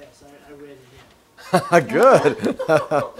Yes, I read it in. Good.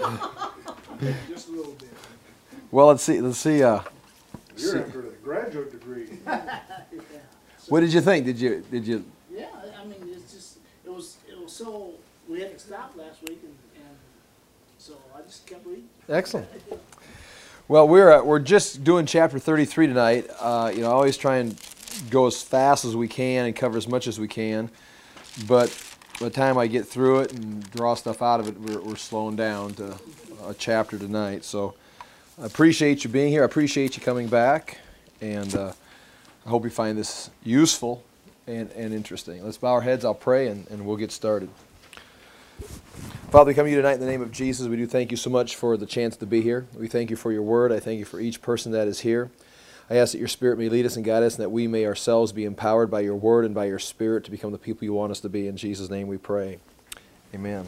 Just a little bit. Well, let's see. You're after the graduate degree. Yeah. What did you think? Did you? Yeah, I mean, it's just, it was so, we had to stop last week, and so I just kept reading. Excellent. Well, we're just doing chapter 33 tonight. I always try and go as fast as we can and cover as much as we can. But by the time I get through it and draw stuff out of it, we're slowing down to a chapter tonight. So I appreciate you being here. I appreciate you coming back. And I hope you find this useful and interesting. Let's bow our heads. I'll pray and we'll get started. Father, we come to you tonight in the name of Jesus. We do thank you so much for the chance to be here. We thank you for your word. I thank you for each person that is here. I ask that your Spirit may lead us and guide us, and that we may ourselves be empowered by your word and by your Spirit to become the people you want us to be. In Jesus' name we pray. Amen.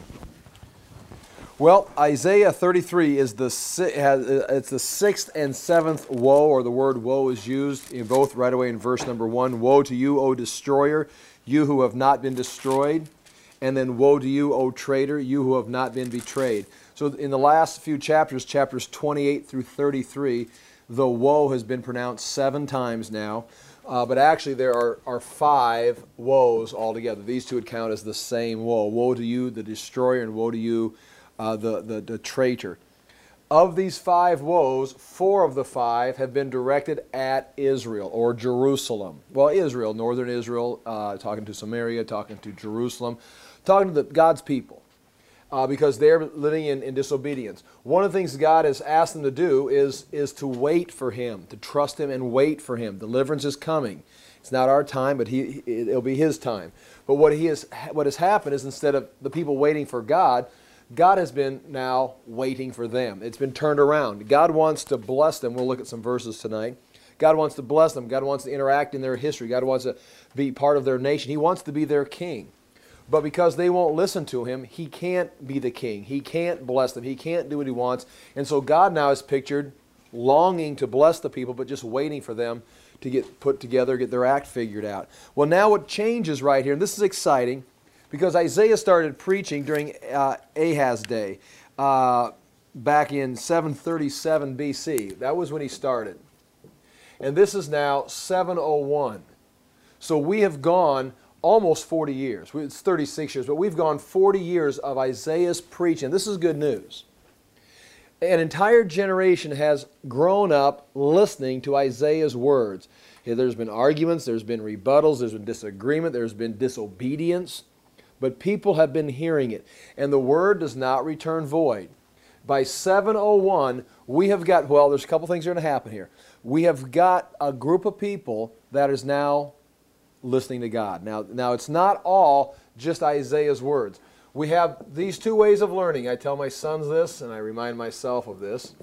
Well, Isaiah 33 is it's the sixth and seventh woe, or the word woe is used in both right away in verse number 1. Woe to you, O destroyer, you who have not been destroyed. And then woe to you, O traitor, you who have not been betrayed. So in the last few chapters, chapters 28 through 33, the woe has been pronounced 7 times now. But actually there are 5 woes altogether. These two would count as the same woe. Woe to you, the destroyer, and woe to you, the traitor. Of these 5 woes, 4 of the 5 have been directed at Israel, or Jerusalem. Well, Israel, northern Israel, talking to Samaria, talking to Jerusalem, talking to God's people, because they're living in disobedience. One of the things God has asked them to do is to wait for Him, to trust Him and wait for Him. Deliverance is coming. It's not our time, but it'll be His time. But what has happened is, instead of the people waiting for God, God has been now waiting for them. It's been turned around. God wants to bless them. We'll look at some verses tonight. God wants to bless them. God wants to interact in their history. God wants to be part of their nation. He wants to be their king. But because they won't listen to Him, He can't be the king. He can't bless them. He can't do what He wants. And so God now is pictured longing to bless the people, but just waiting for them to get put together, get their act figured out. Well, now what changes right here, and this is exciting, because Isaiah started preaching during Ahaz's day, back in 737 BC. That was when he started. And this is now 701. So we have gone almost 40 years. It's 36 years, but we've gone 40 years of Isaiah's preaching. This is good news. An entire generation has grown up listening to Isaiah's words. There's been arguments, there's been rebuttals, there's been disagreement, there's been disobedience, but people have been hearing it. And the word does not return void. By 701, we have got, well, there's a couple things that are going to happen here. We have got a group of people that is now listening to God. Now it's not all just Isaiah's words. We have these 2 ways of learning. I tell my sons this, and I remind myself of this,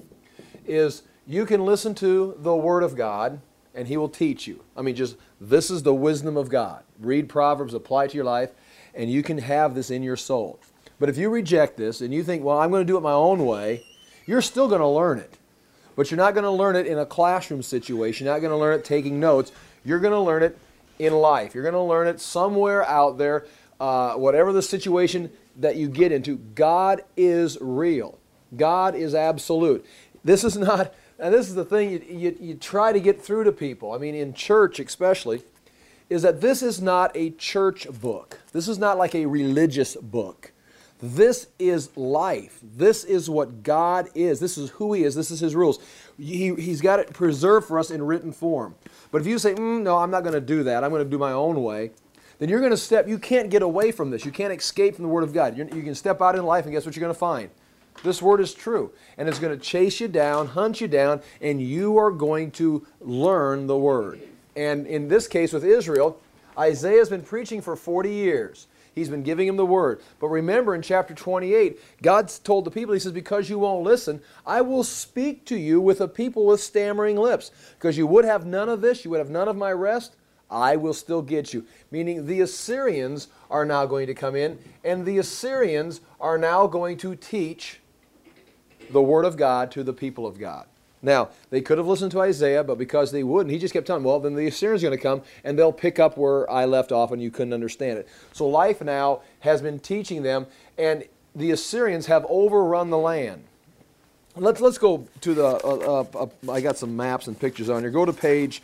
is you can listen to the Word of God, and He will teach you. I mean, just, this is the wisdom of God. Read Proverbs, apply it to your life, and you can have this in your soul. But if you reject this, and you think, well, I'm going to do it my own way, you're still going to learn it. But you're not going to learn it in a classroom situation. You're not going to learn it taking notes. You're going to learn it in life. You're going to learn it somewhere out there, whatever the situation that you get into. God is real. God is absolute. This is not, and this is the thing you try to get through to people, I mean in church especially, is that this is not a church book. This is not like a religious book. This is life. This is what God is. This is who He is. This is His rules. He's got it preserved for us in written form. But if you say, no, I'm not going to do that, I'm going to do my own way, then you're going to you can't get away from this. You can't escape from the Word of God. You can step out in life, and guess what you're going to find? This Word is true. And it's going to chase you down, hunt you down, and you are going to learn the Word. And in this case with Israel, Isaiah's been preaching for 40 years. He's been giving them the Word. But remember in chapter 28, God's told the people, He says, because you won't listen, I will speak to you with a people with stammering lips. Because you would have none of this, you would have none of my rest, I will still get you. Meaning the Assyrians are now going to come in, and the Assyrians are now going to teach the Word of God to the people of God. Now, they could have listened to Isaiah, but because they wouldn't, he just kept telling them, well, then the Assyrians are going to come, and they'll pick up where I left off, and you couldn't understand it. So life now has been teaching them, and the Assyrians have overrun the land. Let's go to the, I got some maps and pictures on here. Go to page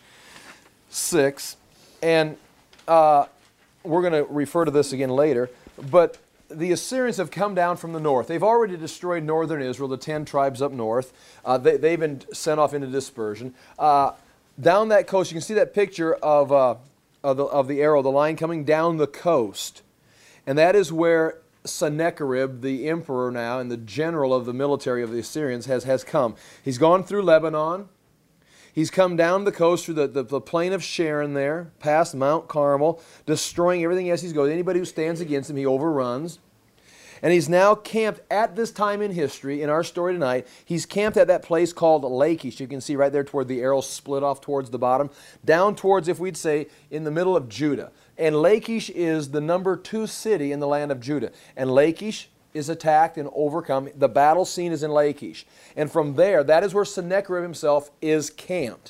6, and we're going to refer to this again later, but the Assyrians have come down from the north. They've already destroyed northern Israel, the 10 tribes up north. They've been sent off into dispersion. Down that coast, you can see that picture of the arrow, the line coming down the coast. And that is where Sennacherib, the emperor now and the general of the military of the Assyrians, has come. He's gone through Lebanon. He's come down the coast through the plain of Sharon there, past Mount Carmel, destroying everything as he goes. Anybody who stands against him, he overruns. And he's now camped at this time in history, in our story tonight, he's camped at that place called Lachish. You can see right there toward the arrow split off towards the bottom, down towards, if we'd say, in the middle of Judah. And Lachish is the number 2 city in the land of Judah. And Lachish is attacked and overcome. The battle scene is in Lachish. And from there, that is where Sennacherib himself is camped.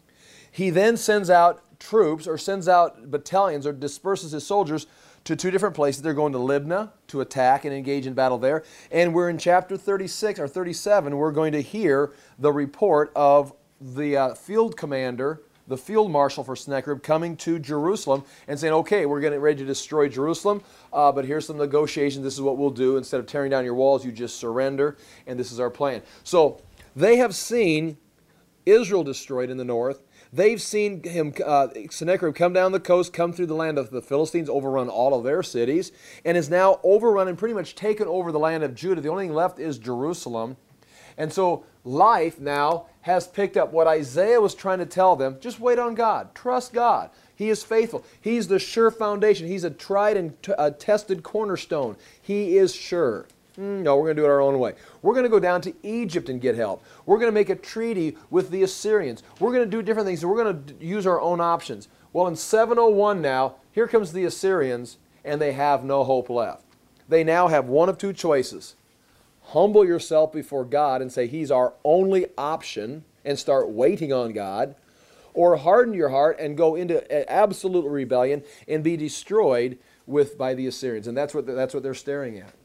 He then sends out troops, or sends out battalions, or disperses his soldiers to 2 different places. They're going to Libnah to attack and engage in battle there. And we're in chapter 36 or 37. We're going to hear the report of the field commander, the field marshal for Sennacherib, coming to Jerusalem and saying, okay, we're getting ready to destroy Jerusalem, but here's some negotiations. This is what we'll do. Instead of tearing down your walls, you just surrender, and this is our plan. So they have seen Israel destroyed in the north. They've seen him, Sennacherib, come down the coast, come through the land of the Philistines, overrun all of their cities, and is now overrun and pretty much taken over the land of Judah. The only thing left is Jerusalem. And so life now has picked up what Isaiah was trying to tell them. Just wait on God. Trust God. He is faithful. He's the sure foundation. He's a tried and tested cornerstone. He is sure. No, we're going to do it our own way. We're going to go down to Egypt and get help. We're going to make a treaty with the Assyrians. We're going to do different things. We're going to use our own options. Well, in 701 now, here comes the Assyrians, and they have no hope left. They now have one of 2 choices. Humble yourself before God and say He's our only option and start waiting on God, or harden your heart and go into absolute rebellion and be destroyed by the Assyrians. And that's what they're staring at.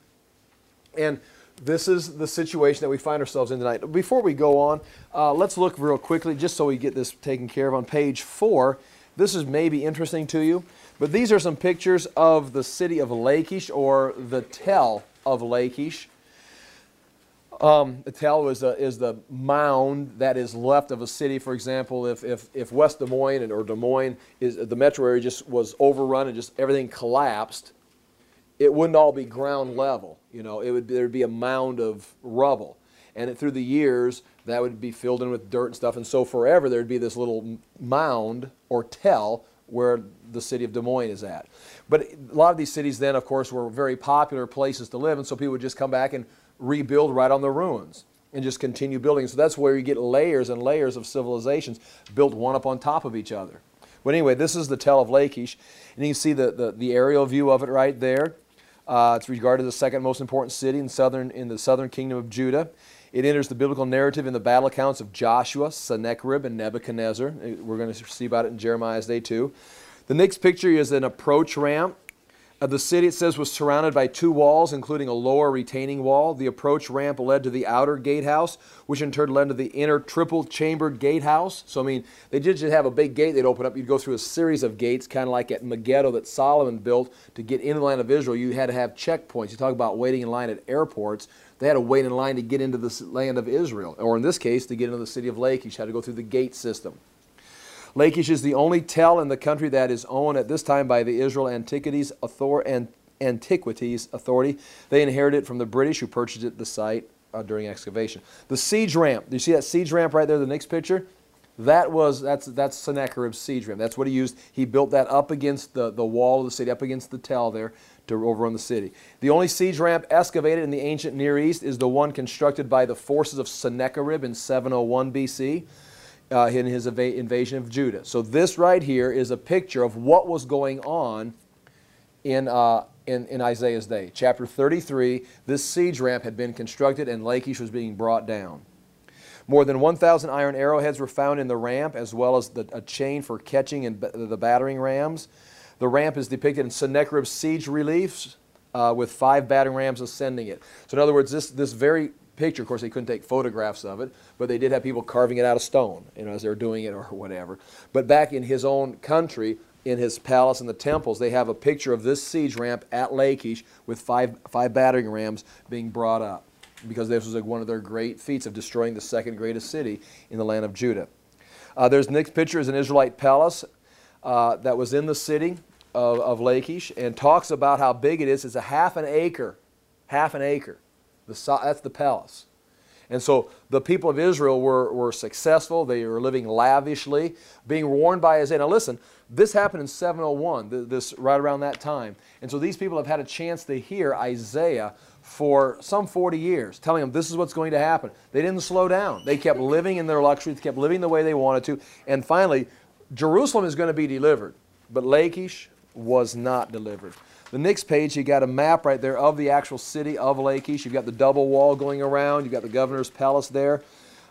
And this is the situation that we find ourselves in tonight. Before we go on, let's look real quickly, just so we get this taken care of, on page 4. This is maybe interesting to you, but these are some pictures of the city of Lachish, or the Tell of Lachish. The Tell is the mound that is left of a city. For example, if West Des Moines or Des Moines, the metro area just was overrun and just everything collapsed, it wouldn't all be ground level. You know, there'd be a mound of rubble. And through the years, that would be filled in with dirt and stuff. And so forever, there'd be this little mound or tell where the city of Des Moines is at. But a lot of these cities then, of course, were very popular places to live. And so people would just come back and rebuild right on the ruins and just continue building. So that's where you get layers and layers of civilizations built one up on top of each other. But anyway, this is the Tell of Lachish. And you can see the aerial view of it right there. It's regarded as the second most important city in the southern kingdom of Judah. It enters the biblical narrative in the battle accounts of Joshua, Sennacherib, and Nebuchadnezzar. We're going to see about it in Jeremiah's day too. The next picture is an approach ramp. The city, it says, was surrounded by 2 walls, including a lower retaining wall. The approach ramp led to the outer gatehouse, which in turn led to the inner triple-chambered gatehouse. So, I mean, they did just have a big gate they'd open up. You'd go through a series of gates, kind of like at Megiddo that Solomon built to get into the land of Israel. You had to have checkpoints. You talk about waiting in line at airports. They had to wait in line to get into the land of Israel, or in this case, to get into the city of Lachish. Had to go through the gate system. Lachish is the only tell in the country that is owned at this time by the Israel Antiquities Authority. They inherited it from the British, who purchased it, the site during excavation. The siege ramp. Do you see that siege ramp right there, the next picture? That's Sennacherib's siege ramp. That's what he used. He built that up against the wall of the city, up against the tell there, to overrun the city. The only siege ramp excavated in the ancient Near East is the one constructed by the forces of Sennacherib in 701 BC. In his invasion of Judah. So this right here is a picture of what was going on in Isaiah's day. Chapter 33, this siege ramp had been constructed and Lachish was being brought down. More than 1,000 iron arrowheads were found in the ramp, as well as a chain for catching and the battering rams. The ramp is depicted in Sennacherib's siege reliefs with 5 battering rams ascending it. So in other words, this very picture, of course they couldn't take photographs of it, but they did have people carving it out of stone, as they were doing it or whatever. But back in his own country, in his palace and the temples, they have a picture of this siege ramp at Lachish with five battering rams being brought up, because this was one of their great feats of destroying the second greatest city in the land of Judah. There's the next picture is an Israelite palace that was in the city of Lachish, and talks about how big it is. It's a half an acre. That's the palace. And so the people of Israel were successful. They were living lavishly, being warned by Isaiah. Now listen, this happened in 701, this right around that time. And so these people have had a chance to hear Isaiah for some 40 years, telling them this is what's going to happen. They didn't slow down. They kept living in their luxury. They kept living the way they wanted to. And finally, Jerusalem is going to be delivered. But Lachish was not delivered. The next page, you got a map right there of the actual city of Lachish. You've got the double wall going around. You've got the governor's palace there.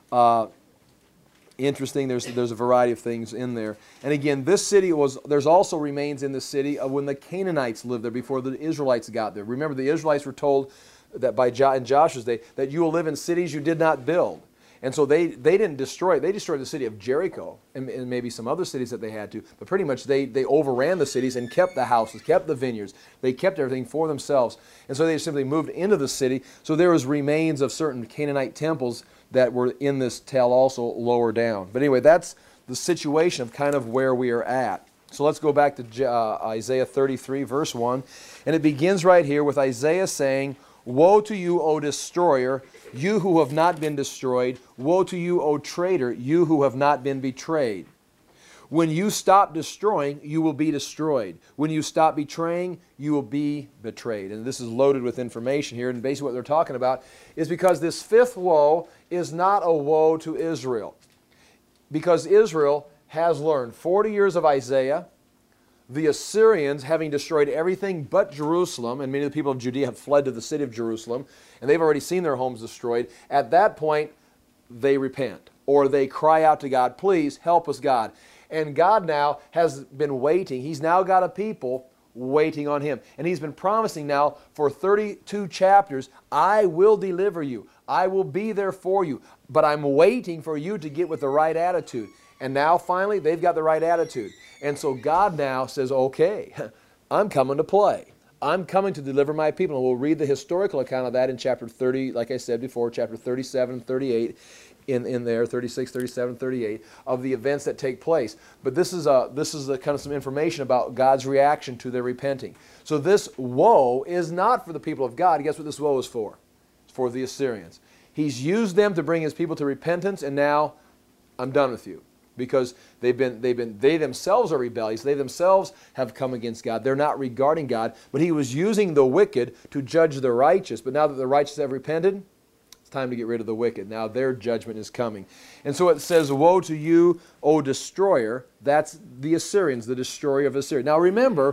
Interesting, there's a variety of things in there. And again, this city there's also remains in the city of when the Canaanites lived there before the Israelites got there. Remember, the Israelites were told that in Joshua's day that you will live in cities you did not build. And so they didn't destroy it. They destroyed the city of Jericho and maybe some other cities that they had to. But pretty much they overran the cities and kept the houses, kept the vineyards. They kept everything for themselves. And so they simply moved into the city. So there was remains of certain Canaanite temples that were in this tale also lower down. But anyway, that's the situation of kind of where we are at. So let's go back to Isaiah 33, verse 1. And it begins right here with Isaiah saying, "Woe to you, O destroyer, you who have not been destroyed. Woe to you, O traitor, you who have not been betrayed. When you stop destroying, you will be destroyed. When you stop betraying, you will be betrayed." And this is loaded with information here. And basically what they're talking about is because this fifth woe is not a woe to Israel. Because Israel has learned 40 years of Isaiah, the Assyrians having destroyed everything but Jerusalem, and many of the people of Judea have fled to the city of Jerusalem, and they've already seen their homes destroyed. At that point, they repent, or they cry out to God, "Please help us, God." And God now has been waiting. He's now got a people waiting on Him. And He's been promising now for 32 chapters, "I will deliver you. I will be there for you. But I'm waiting for you to get with the right attitude." And now finally, they've got the right attitude. And so God now says, "Okay, I'm coming to play. I'm coming to deliver my people." And we'll read the historical account of that in chapter 30, like I said before, chapter 37 and 38. In there, 36, 37, 38, of the events that take place. But this is kind of some information about God's reaction to their repenting. So this woe is not for the people of God. Guess what this woe is for? It's for the Assyrians. He's used them to bring His people to repentance, and now I'm done with you. Because they themselves are rebellious. They themselves have come against God. They're not regarding God. But He was using the wicked to judge the righteous. But now that the righteous have repented, it's time to get rid of the wicked. Now their judgment is coming. And so it says, "Woe to you, O destroyer." That's the Assyrians, the destroyer of Assyria. Now remember,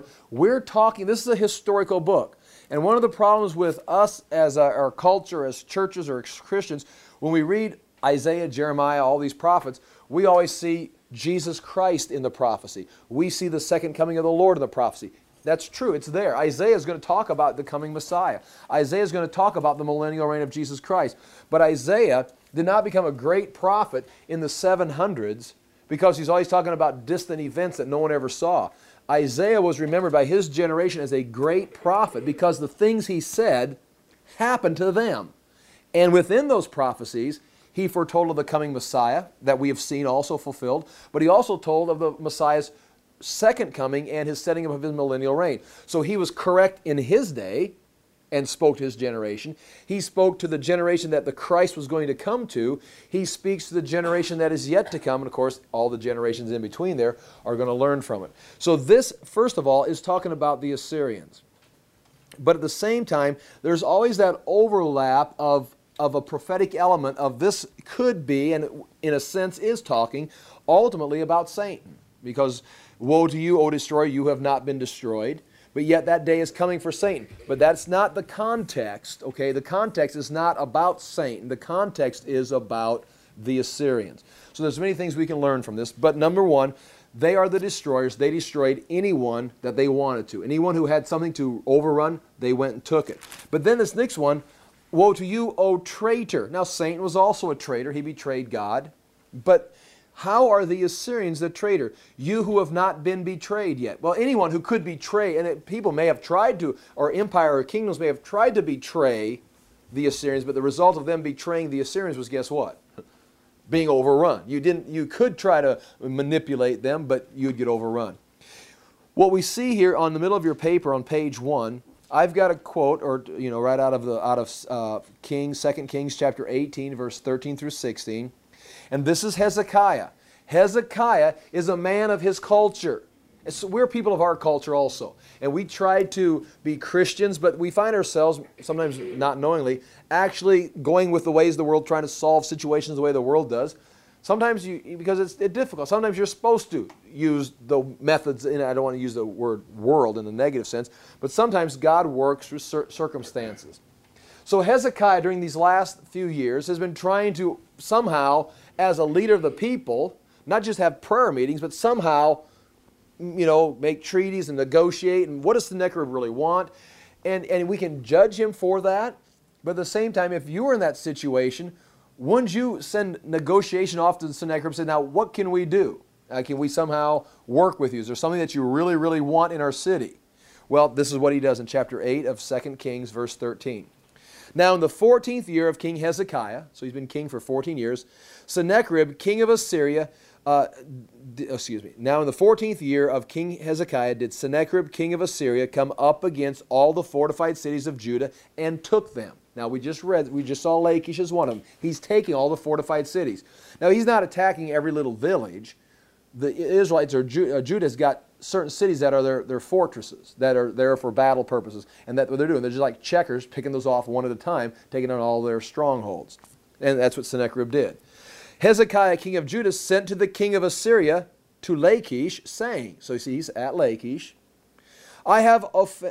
this is a historical book. And one of the problems with us as our culture, as churches or as Christians, when we read Isaiah, Jeremiah, all these prophets, we always see Jesus Christ in the prophecy. We see the second coming of the Lord in the prophecy. That's true. It's there. Isaiah is going to talk about the coming Messiah. Isaiah is going to talk about the millennial reign of Jesus Christ. But Isaiah did not become a great prophet in the 700s because he's always talking about distant events that no one ever saw. Isaiah was remembered by his generation as a great prophet because the things he said happened to them. And within those prophecies, he foretold of the coming Messiah that we have seen also fulfilled, but he also told of the Messiah's second coming and His setting up of His millennial reign. So he was correct in his day and spoke to his generation. He spoke to the generation that the Christ was going to come to. He speaks to the generation that is yet to come, and of course all the generations in between there are going to learn from it. So this, first of all, is talking about the Assyrians. But at the same time, there's always that overlap of a prophetic element of this could be, and in a sense is talking, ultimately about Satan. Because woe to you, O destroyer, you have not been destroyed. But yet that day is coming for Satan. But that's not the context, okay? The context is not about Satan. The context is about the Assyrians. So there's many things we can learn from this. But number one, they are the destroyers. They destroyed anyone that they wanted to. Anyone who had something to overrun, they went and took it. But then this next one, woe to you, O traitor. Now Satan was also a traitor. He betrayed God. But how are the Assyrians the traitor? You who have not been betrayed yet. Well, anyone who could betray, and people may have tried to, or empire or kingdoms may have tried to betray the Assyrians, but the result of them betraying the Assyrians was, guess what? Being overrun. You could try to manipulate them, but you'd get overrun. What we see here on the middle of your paper on page 1, I've got a quote, or right out of Kings, 2 Kings chapter 18, verse 13 through 16. And this is Hezekiah. Hezekiah is a man of his culture. We're people of our culture also. And we try to be Christians, but we find ourselves, sometimes not knowingly, actually going with the ways of the world, trying to solve situations the way the world does. Sometimes, because it's difficult, sometimes you're supposed to use the methods, and I don't want to use the word world in the negative sense, but sometimes God works through circumstances. So Hezekiah, during these last few years, has been trying to somehow, as a leader of the people, not just have prayer meetings, but somehow, make treaties and negotiate. And what does Sennacherib really want? And we can judge him for that. But at the same time, if you were in that situation, wouldn't you send negotiation off to Sennacherib and say, now, what can we do? Can we somehow work with you? Is there something that you really, really want in our city? Well, this is what he does in chapter 8 of 2 Kings, verse 13. Now in the 14th year of King Hezekiah, so he's been king for 14 years, Sennacherib, king of Assyria, now in the 14th year of King Hezekiah did Sennacherib, king of Assyria, come up against all the fortified cities of Judah and took them. Now we just saw Lachish as one of them. He's taking all the fortified cities. Now he's not attacking every little village. The Israelites, or Judah's got certain cities that are their fortresses, that are there for battle purposes. And that's what they're doing. They're just like checkers, picking those off one at a time, taking on all their strongholds. And that's what Sennacherib did. Hezekiah, king of Judah, sent to the king of Assyria, to Lachish, saying, so you see he's at Lachish, I have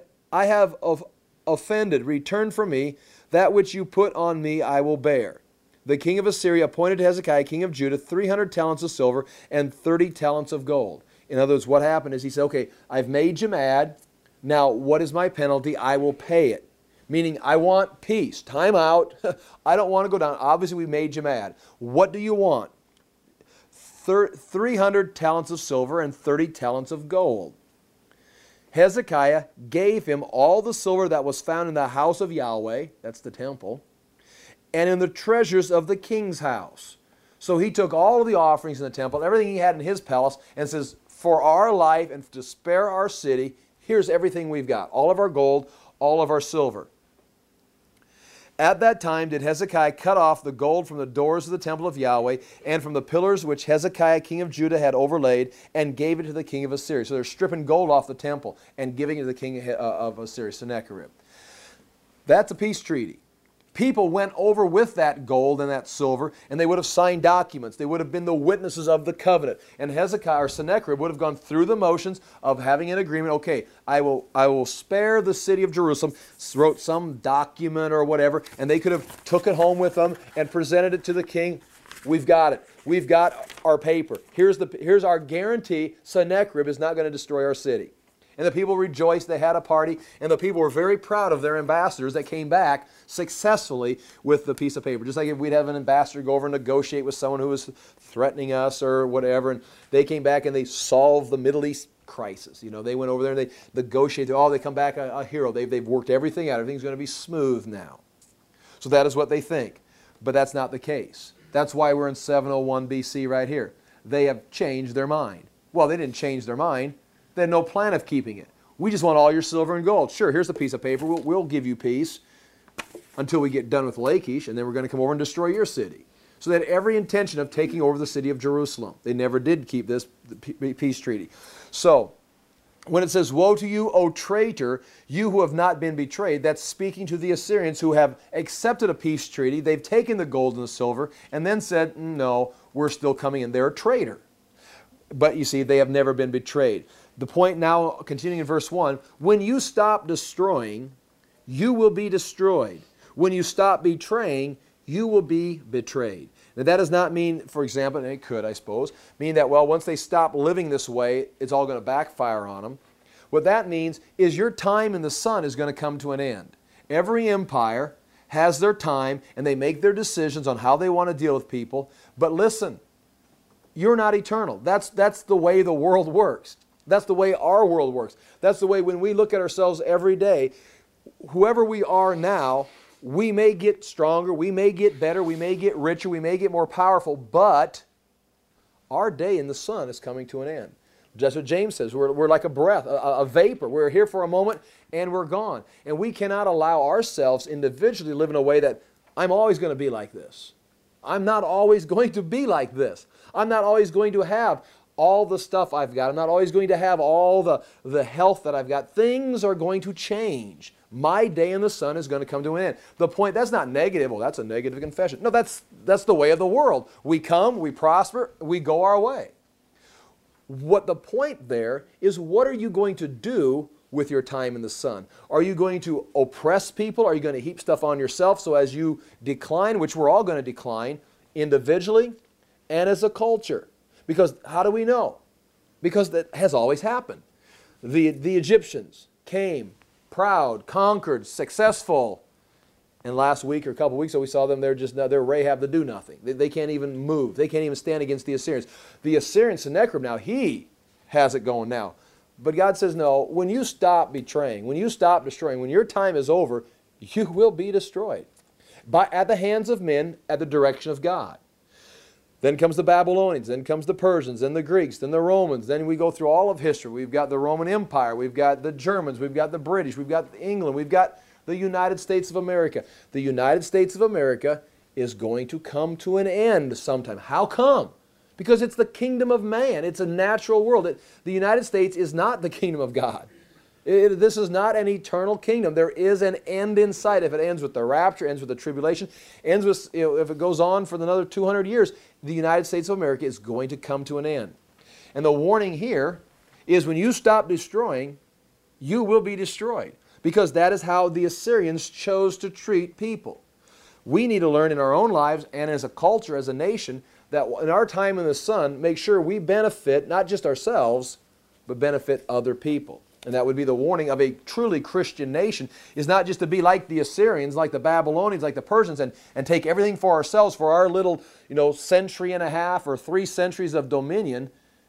offended, return from me, that which you put on me I will bear. The king of Assyria appointed Hezekiah, king of Judah, 300 talents of silver and 30 talents of gold. In other words, what happened is he said, okay, I've made you mad. Now, what is my penalty? I will pay it. Meaning, I want peace. Time out. I don't want to go down. Obviously, we made you mad. What do you want? 300 talents of silver and 30 talents of gold. Hezekiah gave him all the silver that was found in the house of Yahweh, that's the temple, and in the treasures of the king's house. So he took all of the offerings in the temple, everything he had in his palace, and says, for our life and to spare our city, here's everything we've got. All of our gold, all of our silver. At that time did Hezekiah cut off the gold from the doors of the temple of Yahweh and from the pillars which Hezekiah king of Judah had overlaid, and gave it to the king of Assyria. So they're stripping gold off the temple and giving it to the king of Assyria, Sennacherib. That's a peace treaty. People went over with that gold and that silver, and they would have signed documents. They would have been the witnesses of the covenant. And Hezekiah or Sennacherib would have gone through the motions of having an agreement. Okay, I will spare the city of Jerusalem, wrote some document or whatever, and they could have took it home with them and presented it to the king. We've got it. We've got our paper. Here's our guarantee. Sennacherib is not going to destroy our city. And the people rejoiced, they had a party, and the people were very proud of their ambassadors that came back successfully with the piece of paper. Just like if we'd have an ambassador go over and negotiate with someone who was threatening us or whatever, and they came back and they solved the Middle East crisis. They went over there and they negotiated. They come back a hero. They've worked everything out. Everything's going to be smooth now. So that is what they think. But that's not the case. That's why we're in 701 BC right here. They have changed their mind. Well, they didn't change their mind. They had no plan of keeping it. We just want all your silver and gold. Sure, here's a piece of paper. We'll give you peace until we get done with Lachish, and then we're going to come over and destroy your city. So they had every intention of taking over the city of Jerusalem. They never did keep this peace treaty. So when it says, woe to you, O traitor, you who have not been betrayed, that's speaking to the Assyrians who have accepted a peace treaty. They've taken the gold and the silver and then said, no, we're still coming in. They're a traitor. But you see, they have never been betrayed. The point now, continuing in verse 1, when you stop destroying, you will be destroyed. When you stop betraying, you will be betrayed. Now, that does not mean, for example, and it could, I suppose, mean that, well, once they stop living this way, it's all going to backfire on them. What that means is your time in the sun is going to come to an end. Every empire has their time, and they make their decisions on how they want to deal with people. But listen, you're not eternal. That's the way the world works. That's the way our world works. That's the way when we look at ourselves every day, whoever we are now, we may get stronger, we may get better, we may get richer, we may get more powerful, but our day in the sun is coming to an end. Just what James says, we're like a breath, a vapor. We're here for a moment and we're gone. And we cannot allow ourselves individually to live in a way that I'm always going to be like this. I'm not always going to be like this. I'm not always going to have all the stuff I've got. I'm not always going to have all the health that I've got. Things are going to change. My day in the sun is going to come to an end. The point, that's not negative. Well, that's a negative confession. No, that's the way of the world. We come, we prosper, we go our way. What the point there is, what are you going to do with your time in the sun? Are you going to oppress people? Are you going to heap stuff on yourself so as you decline, which we're all going to decline, individually and as a culture? Because how do we know? Because that has always happened. The Egyptians came proud, conquered, successful. And last week or a couple weeks ago we saw them, they're Rahab the do-nothing. They can't even move. They can't even stand against the Assyrians. The Assyrian Sennacherib now, he has it going now. But God says, no, when you stop betraying, when you stop destroying, when your time is over, you will be destroyed. At the hands of men, at the direction of God. Then comes the Babylonians, then comes the Persians, then the Greeks, then the Romans. Then we go through all of history. We've got the Roman Empire, we've got the Germans, we've got the British, we've got England, we've got the United States of America. The United States of America is going to come to an end sometime. How come? Because it's the kingdom of man. It's a natural world. The United States is not the kingdom of God. This is not an eternal kingdom. There is an end in sight. If it ends with the rapture, ends with the tribulation, ends with, if it goes on for another 200 years, the United States of America is going to come to an end. And the warning here is when you stop destroying, you will be destroyed. Because that is how the Assyrians chose to treat people. We need to learn in our own lives and as a culture, as a nation, that in our time in the sun, make sure we benefit not just ourselves, but benefit other people. And that would be the warning of a truly Christian nation, is not just to be like the Assyrians, like the Babylonians, like the Persians, and take everything for ourselves, for our little century and a half or 3 centuries of dominion.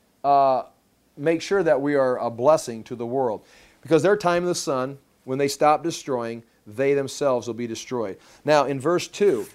Make sure that we are a blessing to the world. Because their time in the sun, when they stop destroying, they themselves will be destroyed. Now, in verse 2,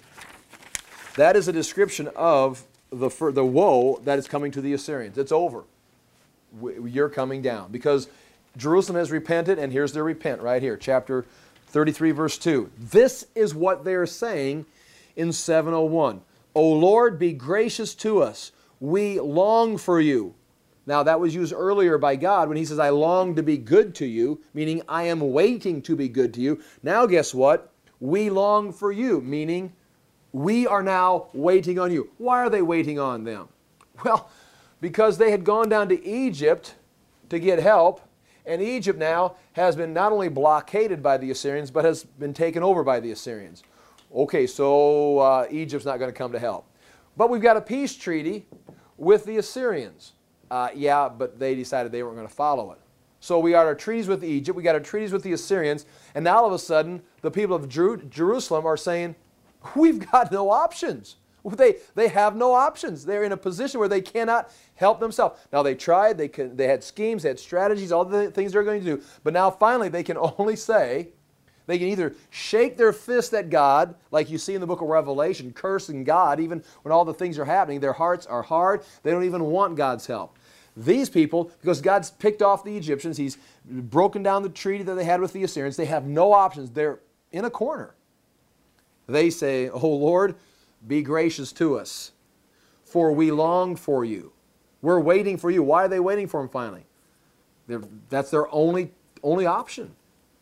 that is a description of the woe that is coming to the Assyrians. It's over. You're coming down. Because Jerusalem has repented, and here's their repent right here. Chapter 33, verse 2. This is what they're saying in 701. O Lord, be gracious to us. We long for you. Now, that was used earlier by God when He says, I long to be good to you, meaning I am waiting to be good to you. Now, guess what? We long for you, meaning we are now waiting on you. Why are they waiting on them? Well, because they had gone down to Egypt to get help, and Egypt now has been not only blockaded by the Assyrians, but has been taken over by the Assyrians. Okay, so Egypt's not going to come to help. But we've got a peace treaty with the Assyrians. Yeah, but they decided they weren't going to follow it. So we got our treaties with Egypt, we got our treaties with the Assyrians, and now all of a sudden, the people of Jerusalem are saying, we've got no options. They have no options. They're in a position where they cannot help themselves. Now they tried, they had schemes, they had strategies, all the things they're going to do, but now finally they can only say, they can either shake their fist at God, like you see in the book of Revelation, cursing God, even when all the things are happening, their hearts are hard, they don't even want God's help. These people, because God's picked off the Egyptians, He's broken down the treaty that they had with the Assyrians, they have no options. They're in a corner. They say, "Oh Lord, be gracious to us, for we long for you." We're waiting for you. Why are they waiting for Him finally? That's their only option.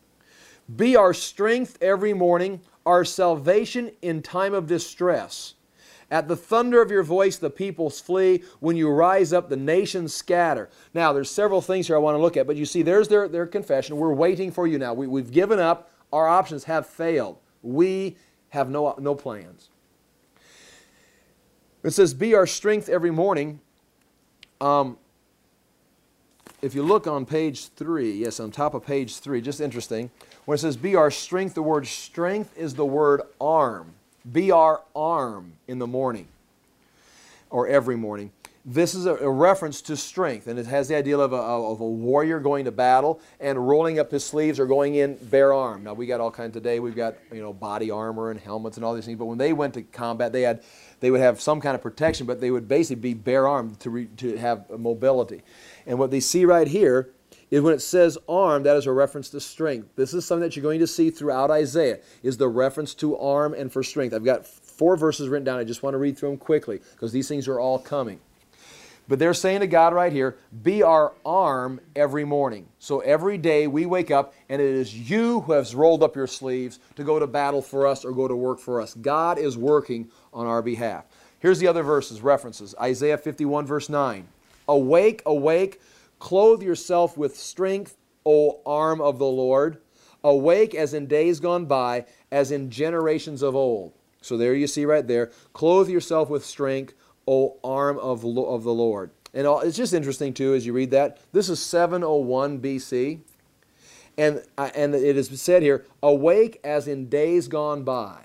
Be our strength every morning, our salvation in time of distress. At the thunder of your voice, the peoples flee. When you rise up, the nations scatter. Now, there's several things here I want to look at, but you see, there's their confession. We're waiting for you now. We've given up. Our options have failed. We have no plans. It says, be our strength every morning. If you look on page 3, yes, on top of page 3, just interesting. When it says be our strength, the word strength is the word arm. Be our arm in the morning or every morning. This is a reference to strength, and it has the idea of a warrior going to battle and rolling up his sleeves or going in bare arm. Now, we got all kinds today. We've got, body armor and helmets and all these things. But when they went to combat, they would have some kind of protection, but they would basically be bare armed to have mobility. And what they see right here is when it says arm, that is a reference to strength. This is something that you're going to see throughout Isaiah, is the reference to arm and for strength. I've got 4 verses written down. I just want to read through them quickly because these things are all coming. But they're saying to God right here, be our arm every morning. So every day we wake up and it is you who has rolled up your sleeves to go to battle for us or go to work for us. God is working on our behalf. Here's the other verses, references. Isaiah 51 verse 9. Awake, awake, clothe yourself with strength, O arm of the Lord. Awake as in days gone by, as in generations of old. So there you see right there, clothe yourself with strength, O arm of the Lord. And it's just interesting too as you read that. This is 701 BC. And it is said here, awake as in days gone by.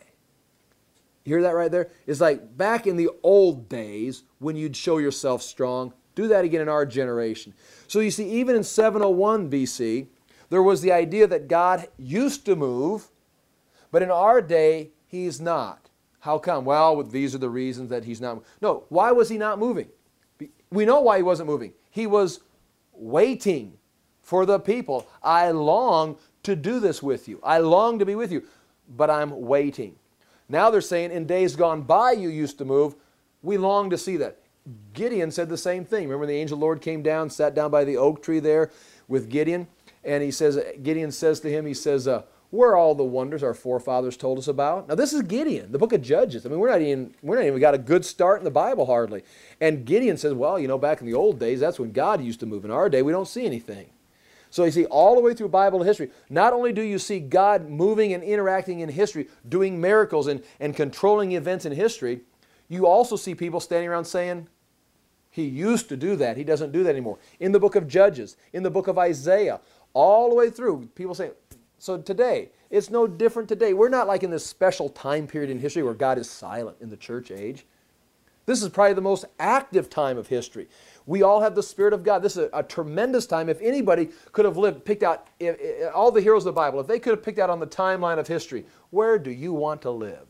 You hear that right there? It's like back in the old days when you'd show yourself strong. Do that again in our generation. So you see, even in 701 BC, there was the idea that God used to move, but in our day, He's not. How come? Well, these are the reasons that He's not. No, why was He not moving? We know why He wasn't moving. He was waiting for the people. I long to do this with you. I long to be with you, but I'm waiting. Now they're saying, in days gone by you used to move. We long to see that. Gideon said the same thing. Remember the angel of the Lord came down, sat down by the oak tree there with Gideon, and Gideon says to him, where are all the wonders our forefathers told us about? Now this is Gideon, the book of Judges. I mean, we're not even got a good start in the Bible hardly. And Gideon says, well, back in the old days, that's when God used to move. In our day, we don't see anything. So you see, all the way through Bible history, not only do you see God moving and interacting in history, doing miracles and controlling events in history, you also see people standing around saying, He used to do that. He doesn't do that anymore. In the book of Judges, in the book of Isaiah, all the way through, people say, so today, it's no different today. We're not like in this special time period in history where God is silent in the church age. This is probably the most active time of history. We all have the Spirit of God. This is a tremendous time. If anybody could have picked out, all the heroes of the Bible, if they could have picked out on the timeline of history, where do you want to live?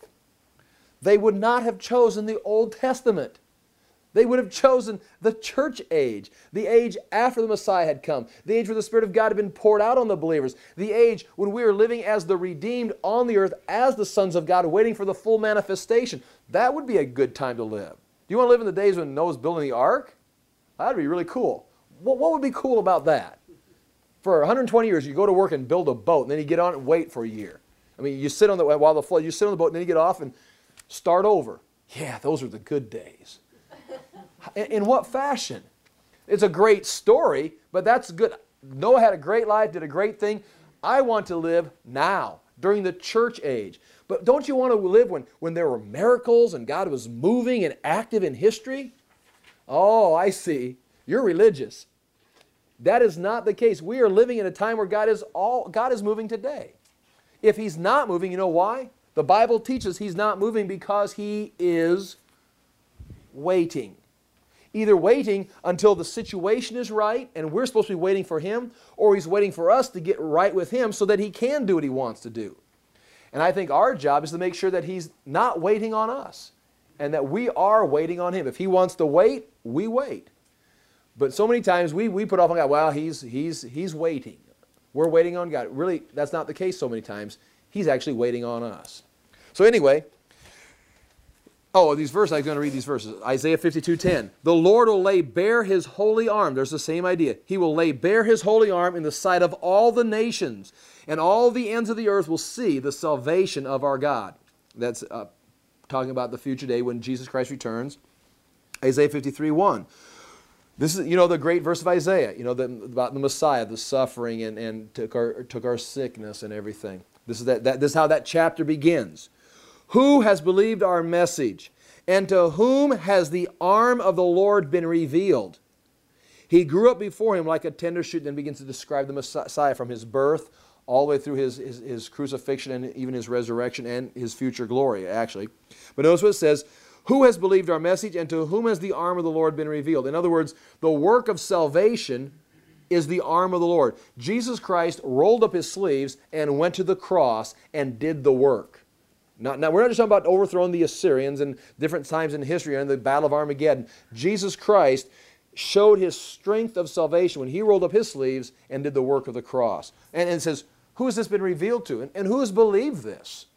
They would not have chosen the Old Testament. They would have chosen the church age, the age after the Messiah had come, the age where the Spirit of God had been poured out on the believers, the age when we are living as the redeemed on the earth as the sons of God, waiting for the full manifestation. That would be a good time to live. Do you want to live in the days when Noah's building the ark? That would be really cool. What would be cool about that? For 120 years, you go to work and build a boat, and then you get on and wait for a year. I mean, you sit on the while the flood, you sit on the boat, and then you get off and start over. Yeah, those are the good days. In what fashion? It's a great story, but that's good. Noah had a great life, did a great thing. I want to live now, during the church age. But don't you want to live when there were miracles and God was moving and active in history? Oh, I see. You're religious. That is not the case. We are living in a time where God is moving today. If He's not moving, you know why? The Bible teaches He's not moving because He is waiting. Either waiting until the situation is right and we're supposed to be waiting for Him, or He's waiting for us to get right with Him so that He can do what He wants to do. And I think our job is to make sure that He's not waiting on us and that we are waiting on Him. If He wants to wait, we wait. But so many times we put off on God, well, He's waiting. We're waiting on God. Really, that's not the case so many times. He's actually waiting on us. So anyway, these verses, I'm going to read these verses. Isaiah 52:10. The Lord will lay bare His holy arm. There's the same idea. He will lay bare His holy arm in the sight of all the nations, and all the ends of the earth will see the salvation of our God. That's talking about the future day when Jesus Christ returns. Isaiah 53:1. This is, the great verse of Isaiah, about the Messiah, the suffering and took our sickness and everything. This is how that chapter begins. Who has believed our message, And to whom has the arm of the Lord been revealed? He grew up before him like a tender shoot, then begins to describe the Messiah from his birth all the way through his crucifixion and even his resurrection and his future glory, actually. But notice what it says, who has believed our message, and to whom has the arm of the Lord been revealed? In other words, the work of salvation is the arm of the Lord. Jesus Christ rolled up his sleeves and went to the cross and did the work. Now, we're not just talking about overthrowing the Assyrians and different times in history and the Battle of Armageddon. Jesus Christ showed his strength of salvation when he rolled up his sleeves and did the work of the cross. And it says, who has this been revealed to? And who has believed this?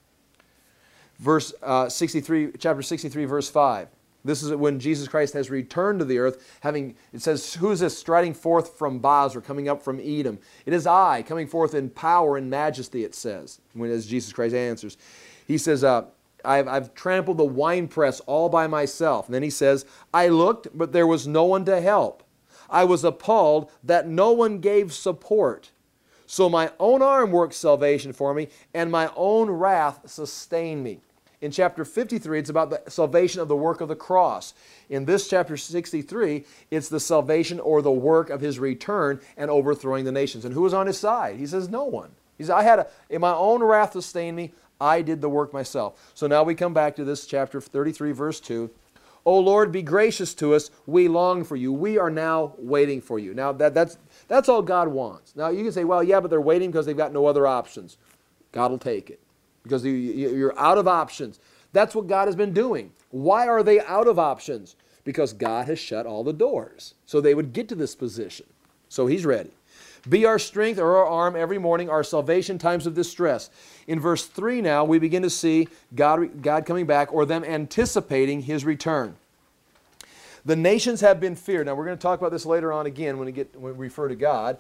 Chapter 63, verse 5. This is when Jesus Christ has returned to the earth, it says, who is this striding forth from Basra, coming up from Edom? It is I, coming forth in power and majesty, it says, as Jesus Christ answers. He says, I've trampled the winepress all by myself. And then he says, I looked, but there was no one to help. I was appalled that no one gave support. So my own arm worked salvation for me, and my own wrath sustained me. In chapter 53, it's about the salvation of the work of the cross. In this chapter 63, it's the salvation or the work of his return and overthrowing the nations. And who was on his side? He says, no one. He says, in my own wrath sustained me, I did the work myself. So now we come back to this chapter 33, verse 2. O Lord, be gracious to us. We long for you. We are now waiting for you. Now, that's all God wants. Now, you can say, well, yeah, but they're waiting because they've got no other options. God will take it because you're out of options. That's what God has been doing. Why are they out of options? Because God has shut all the doors so they would get to this position. So he's ready. Be our strength or our arm every morning, our salvation times of distress. In verse 3 now, we begin to see God coming back or them anticipating his return. The nations have been feared. Now, we're going to talk about this later on again when we refer to God.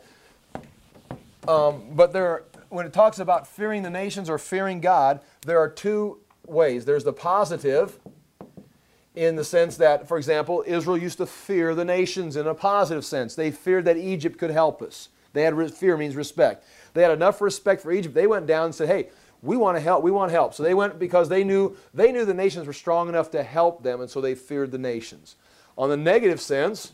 But when it talks about fearing the nations or fearing God, there are two ways. There's the positive in the sense that, for example, Israel used to fear the nations in a positive sense. They feared that Egypt could help us. They had fear means respect. They had enough respect for Egypt. They went down and said, hey, we want to help. We want help. So they went because they knew the nations were strong enough to help them, and so they feared the nations. On the negative sense,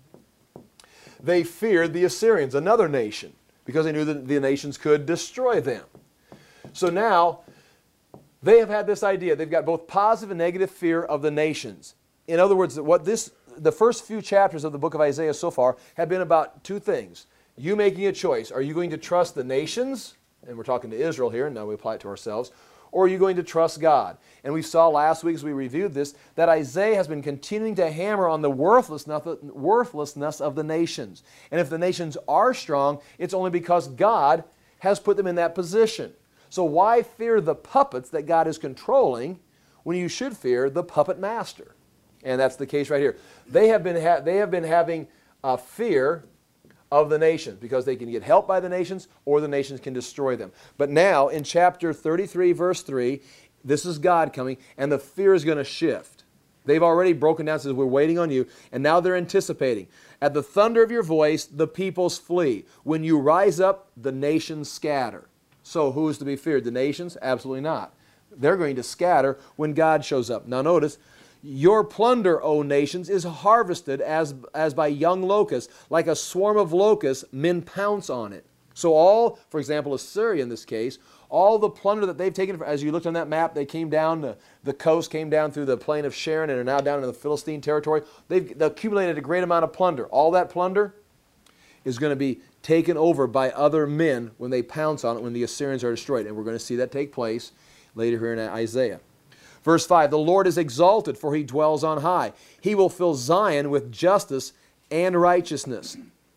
they feared the Assyrians, another nation, because they knew that the nations could destroy them. So now, they have had this idea. They've got both positive and negative fear of the nations. In other words, the first few chapters of the book of Isaiah so far have been about two things. You making a choice. Are you going to trust the nations? And we're talking to Israel here, and now we apply it to ourselves. Or are you going to trust God? And we saw last week as we reviewed this, that Isaiah has been continuing to hammer on the worthlessness of the nations. And if the nations are strong, it's only because God has put them in that position. So why fear the puppets that God is controlling when you should fear the puppet master? And that's the case right here. They have been having a fear of the nations because they can get help by the nations or the nations can destroy them. But now in chapter 33 verse 3, this is God coming and the fear is going to shift. They've already broken down and says, we're waiting on you, and now they're anticipating. At the thunder of your voice, the peoples flee. When you rise up, the nations scatter. So who is to be feared? The nations? Absolutely not. They're going to scatter when God shows up. Now notice, your plunder, O nations, is harvested as by young locusts. Like a swarm of locusts, men pounce on it. So for example, Assyria in this case, all the plunder that they've taken, as you looked on that map, they came down, the coast came down through the plain of Sharon and are now down in the Philistine territory. They've accumulated a great amount of plunder. All that plunder is going to be taken over by other men when they pounce on it, when the Assyrians are destroyed. And we're going to see that take place later here in Isaiah. Verse 5, the Lord is exalted, for he dwells on high. He will fill Zion with justice and righteousness.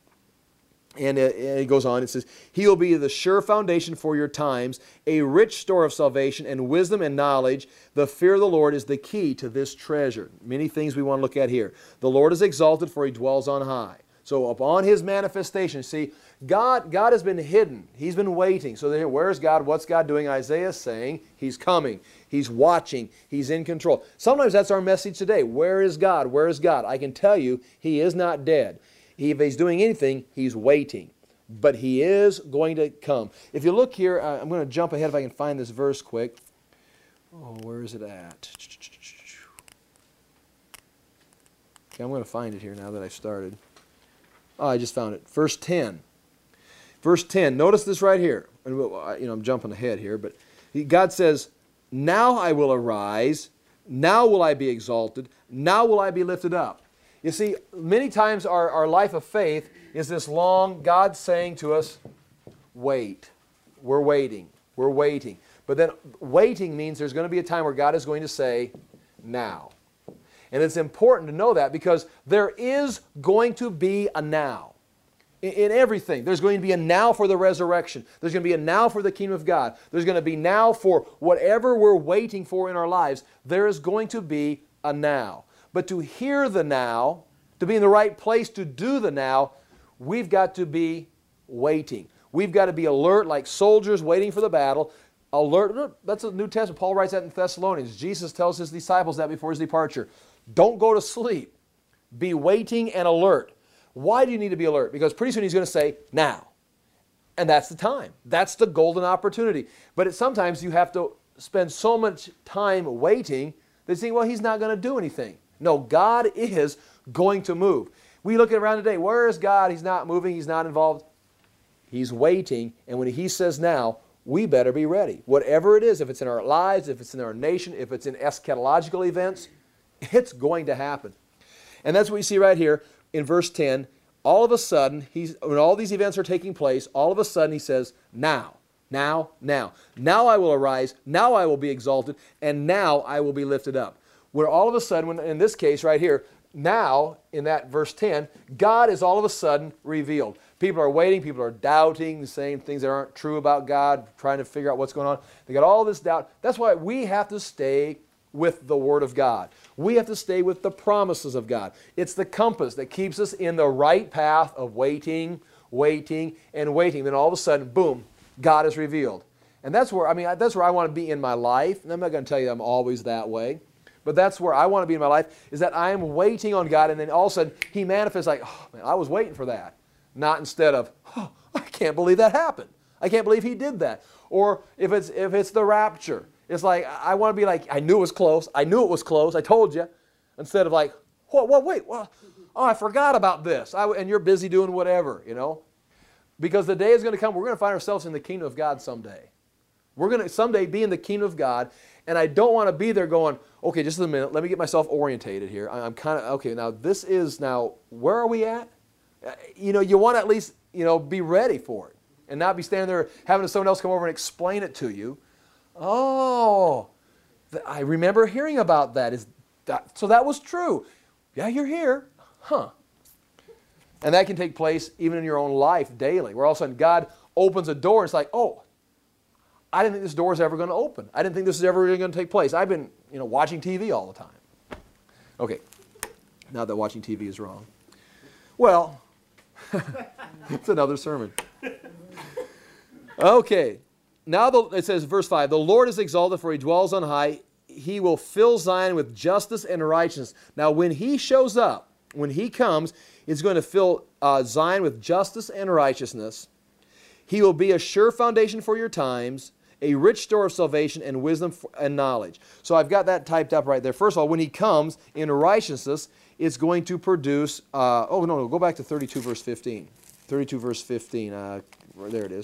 And it goes on, it says, he will be the sure foundation for your times, a rich store of salvation and wisdom and knowledge. The fear of the Lord is the key to this treasure. Many things we want to look at here. The Lord is exalted, for he dwells on high. So upon his manifestation, see, God has been hidden. He's been waiting. So where's God? What's God doing? Isaiah is saying he's coming. He's watching. He's in control. Sometimes that's our message today. Where is God? Where is God? I can tell you he is not dead. If he's doing anything, he's waiting. But he is going to come. If you look here, I'm going to jump ahead if I can find this verse quick. Oh, where is it at? Okay, I'm going to find it here now that I've started. Oh, I just found it. Verse 10. Verse 10. Notice this right here. And I'm jumping ahead here, but God says, now I will arise, now will I be exalted, now will I be lifted up. You see, many times our life of faith is this long, God saying to us, wait. We're waiting. We're waiting. But then waiting means there's going to be a time where God is going to say, now. And it's important to know that because there is going to be a now. In everything, there's going to be a now for the resurrection. There's going to be a now for the kingdom of God. There's going to be now for whatever we're waiting for in our lives. There is going to be a now. But to hear the now, to be in the right place to do the now, we've got to be waiting. We've got to be alert like soldiers waiting for the battle. Alert, that's the New Testament. Paul writes that in Thessalonians. Jesus tells his disciples that before his departure. Don't go to sleep. Be waiting and alert. Why do you need to be alert? Because pretty soon he's going to say, now. And that's the time. That's the golden opportunity. But sometimes you have to spend so much time waiting that you think, well, he's not going to do anything. No, God is going to move. We look around today, where is God? He's not moving, he's not involved. He's waiting, and when he says now, we better be ready. Whatever it is, if it's in our lives, if it's in our nation, if it's in eschatological events, it's going to happen. And that's what you see right here in verse 10. All of a sudden, when all these events are taking place, all of a sudden he says, now, now, now. Now I will arise, now I will be exalted, and now I will be lifted up. Where all of a sudden, in this case right here, now, in that verse 10, God is all of a sudden revealed. People are waiting, people are doubting, saying things that aren't true about God, trying to figure out what's going on. They got all this doubt. That's why we have to stay with the Word of God. We have to stay with the promises of God. It's the compass that keeps us in the right path of waiting, waiting, and waiting. Then all of a sudden, boom, God is revealed. And that's where I want to be in my life. And I'm not going to tell you I'm always that way. But that's where I want to be in my life, is that I am waiting on God, and then all of a sudden He manifests like, oh man, I was waiting for that. Not instead of, oh, I can't believe that happened. I can't believe He did that. Or if it's the rapture, it's like, I want to be like, I knew it was close. I knew it was close. I told you. Instead of like, wait, oh, I forgot about this. And you're busy doing whatever, you know. Because the day is going to come, we're going to find ourselves in the kingdom of God someday. We're going to someday be in the kingdom of God, and I don't want to be there going, okay, just a minute, let me get myself orientated here. I'm kind of, okay, now where are we at? You know, you want to at least, be ready for it and not be standing there having someone else come over and explain it to you. Oh, I remember hearing about that. So that was true. Yeah, you're here. Huh. And that can take place even in your own life daily, where all of a sudden God opens a door and it's like, oh, I didn't think this door is ever going to open. I didn't think this is ever going to take place. I've been, watching TV all the time. Okay, not that watching TV is wrong. Well, it's another sermon. Okay, now it says, verse 5, the Lord is exalted, for He dwells on high. He will fill Zion with justice and righteousness. Now, when He shows up, when He comes, He's going to fill Zion with justice and righteousness. He will be a sure foundation for your times, a rich store of salvation and wisdom and knowledge. So I've got that typed up right there. First of all, when He comes in righteousness, it's going to produce, go back to 32 verse 15. 32 verse 15, there it is.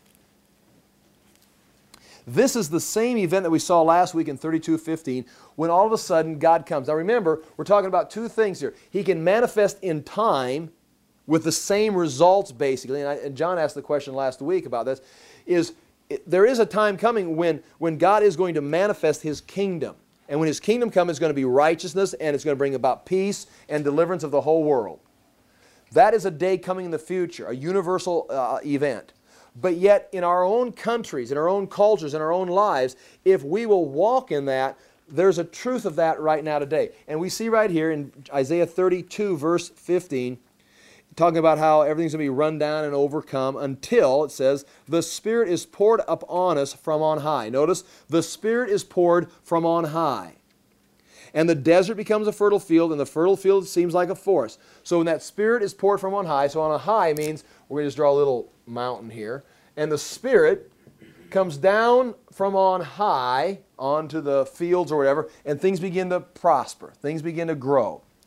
This is the same event that we saw last week in 32:15, when all of a sudden God comes. Now remember, we're talking about two things here. He can manifest in time with the same results, basically. And John asked the question last week about this, there is a time coming when God is going to manifest His kingdom. And when His kingdom comes, it's going to be righteousness, and it's going to bring about peace and deliverance of the whole world. That is a day coming in the future, a universal event. But yet, in our own countries, in our own cultures, in our own lives, if we will walk in that, there's a truth of that right now today. And we see right here in Isaiah 32, verse 15, talking about how everything's going to be run down and overcome until, it says, the Spirit is poured upon us from on high. Notice, the Spirit is poured from on high. And the desert becomes a fertile field, and the fertile field seems like a forest. So when that Spirit is poured from on high, so on a high means, we're going to just draw a little mountain here, and the Spirit comes down from on high onto the fields or whatever, and things begin to prosper. Things begin to grow.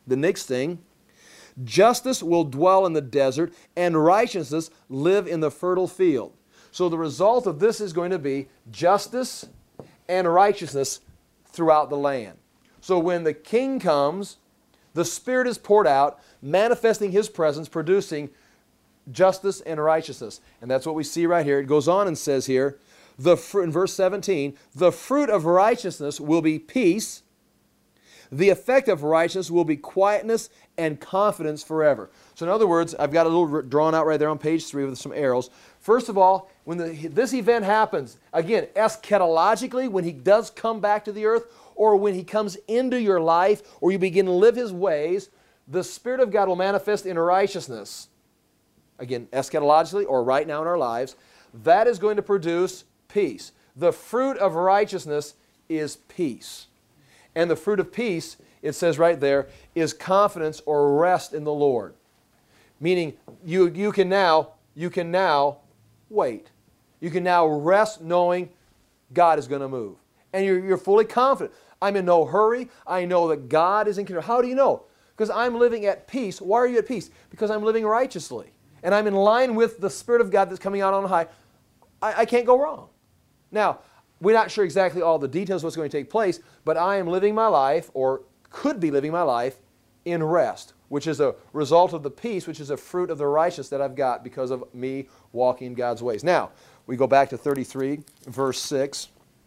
The next thing, justice will dwell in the desert, and righteousness live in the fertile field. So the result of this is going to be justice and righteousness throughout the land. So when the king comes, the Spirit is poured out, manifesting His presence, producing justice and righteousness. And that's what we see right here. It goes on and says here, in verse 17, the fruit of righteousness will be peace. The effect of righteousness will be quietness and confidence forever. So in other words, I've got a little drawn out right there on page 3 with some arrows. First of all, when this event happens, again, eschatologically, when He does come back to the earth, or when He comes into your life, or you begin to live His ways, the Spirit of God will manifest in righteousness. Again, eschatologically, or right now in our lives. That is going to produce peace. The fruit of righteousness is peace. And the fruit of peace, it says right there, is confidence or rest in the Lord. Meaning you can now wait. You can now rest knowing God is going to move. And you're fully confident. I'm in no hurry. I know that God is in control. How do you know? Because I'm living at peace. Why are you at peace? Because I'm living righteously. And I'm in line with the Spirit of God that's coming out on high. I can't go wrong. Now, we're not sure exactly all the details of what's going to take place, but I am living my life, or could be living my life, in rest, which is a result of the peace, which is a fruit of the righteousness that I've got because of me walking in God's ways. Now, we go back to 33, verse 6.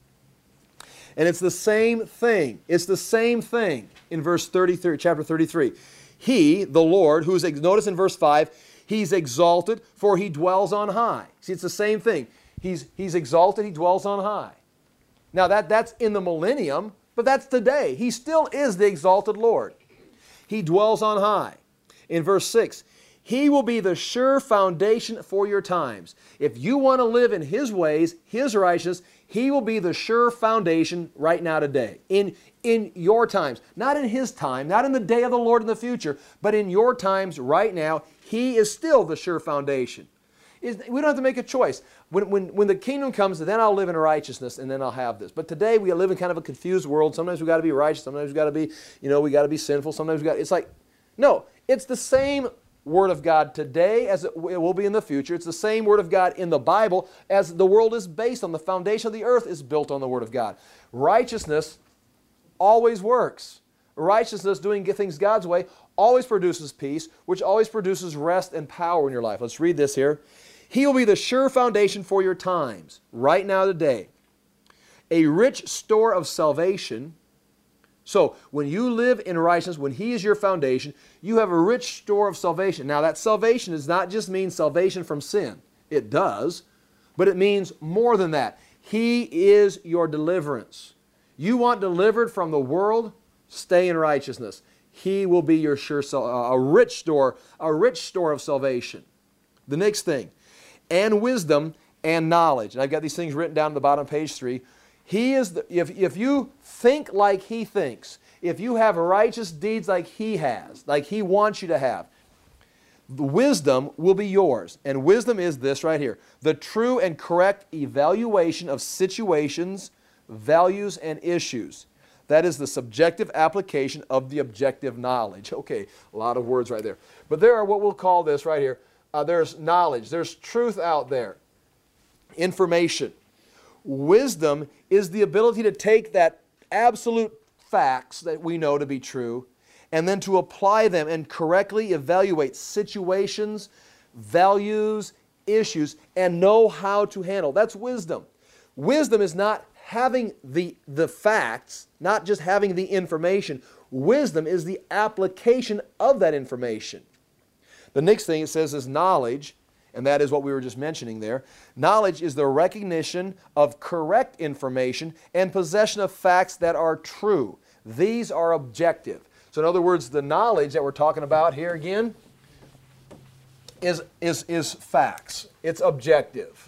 And it's the same thing. It's the same thing in verse 33, chapter 33. He, the Lord, who's, notice in verse 5, He's exalted, for He dwells on high. See, it's the same thing. He's exalted, He dwells on high. Now, that's in the millennium, but that's today. He still is the exalted Lord. He dwells on high. In verse 6, He will be the sure foundation for your times. If you want to live in His ways, His righteousness, He will be the sure foundation right now today. In your times. Not in His time, not in the day of the Lord in the future, but in your times right now, He is still the sure foundation. We don't have to make a choice. When the kingdom comes, then I'll live in righteousness, and then I'll have this. But today we live in kind of a confused world. Sometimes we've got to be righteous. Sometimes we've got to be, we got to be sinful. Sometimes it's like, no, it's the same Word of God today as it will be in the future. It's the same Word of God in the Bible as the world is based on. The foundation of the earth is built on the Word of God. Righteousness always works. Righteousness, doing things God's way, always produces peace, which always produces rest and power in your life. Let's read this here. He will be the sure foundation for your times, right now today. A rich store of salvation. So, when you live in righteousness, when He is your foundation, you have a rich store of salvation. Now, that salvation does not just mean salvation from sin. It does, but it means more than that. He is your deliverance. You want delivered from the world? Stay in righteousness. He will be your sure, a rich store of salvation. The next thing, and wisdom and knowledge. And I've got these things written down at the bottom of page 3. He is if you think like He thinks, if you have righteous deeds like He has, like He wants you to have, the wisdom will be yours. And wisdom is this right here: the true and correct evaluation of situations, values, and issues. That is the subjective application of the objective knowledge. Okay, a lot of words right there. But there are what we'll call this right here. There's knowledge. There's truth out there. Information. Wisdom is the ability to take that absolute facts that we know to be true and then to apply them and correctly evaluate situations, values, issues, and know how to handle. That's wisdom. Wisdom is not having the facts, not just having the information. Wisdom is the application of that information. The next thing it says is knowledge, and that is what we were just mentioning there. Knowledge is the recognition of correct information and possession of facts that are true. These are objective. So in other words, the knowledge that we're talking about here again is facts. It's objective.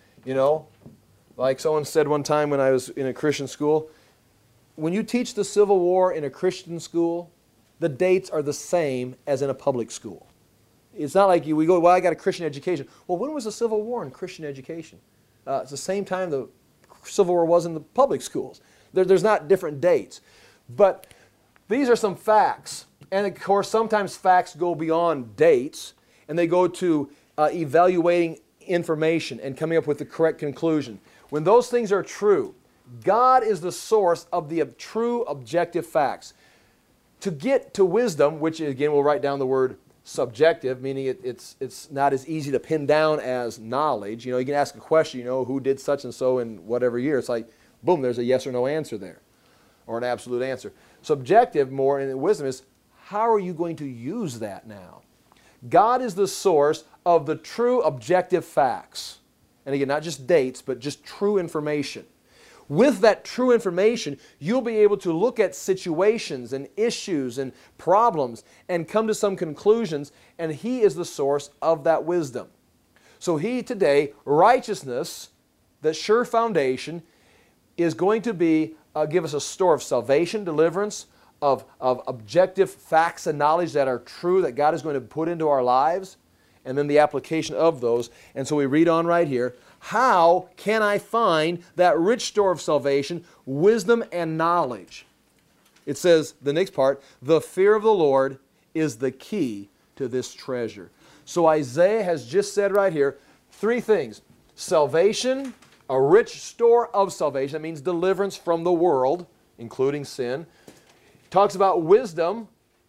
Like someone said one time when I was in a Christian school, when you teach the Civil War in a Christian school, the dates are the same as in a public school. It's not like we go, well, I got a Christian education. Well, when was the Civil War in Christian education? It's the same time the Civil War was in the public schools. There's not different dates. But these are some facts. And of course, sometimes facts go beyond dates, and they go to evaluating information and coming up with the correct conclusion. When those things are true, God is the source of the true objective facts. To get to wisdom, which again we'll write down the word subjective, meaning it's not as easy to pin down as knowledge. You know, you can ask a question, you know, who did such and so in whatever year. It's like, boom, there's a yes or no answer there, or an absolute answer. Subjective, more in wisdom, is how are you going to use that now? God is the source of the true objective facts. And again, not just dates, but just true information. With that true information, you'll be able to look at situations and issues and problems and come to some conclusions, and He is the source of that wisdom. So He today, righteousness, the sure foundation, is going to be give us a store of salvation, deliverance, of objective facts and knowledge that are true that God is going to put into our lives, and then the application of those. And so we read on right here, how can I find that rich store of salvation, wisdom, and knowledge? It says, the next part, the fear of the Lord is the key to this treasure. So Isaiah has just said right here, three things. Salvation, a rich store of salvation. That means deliverance from the world, including sin. Talks about wisdom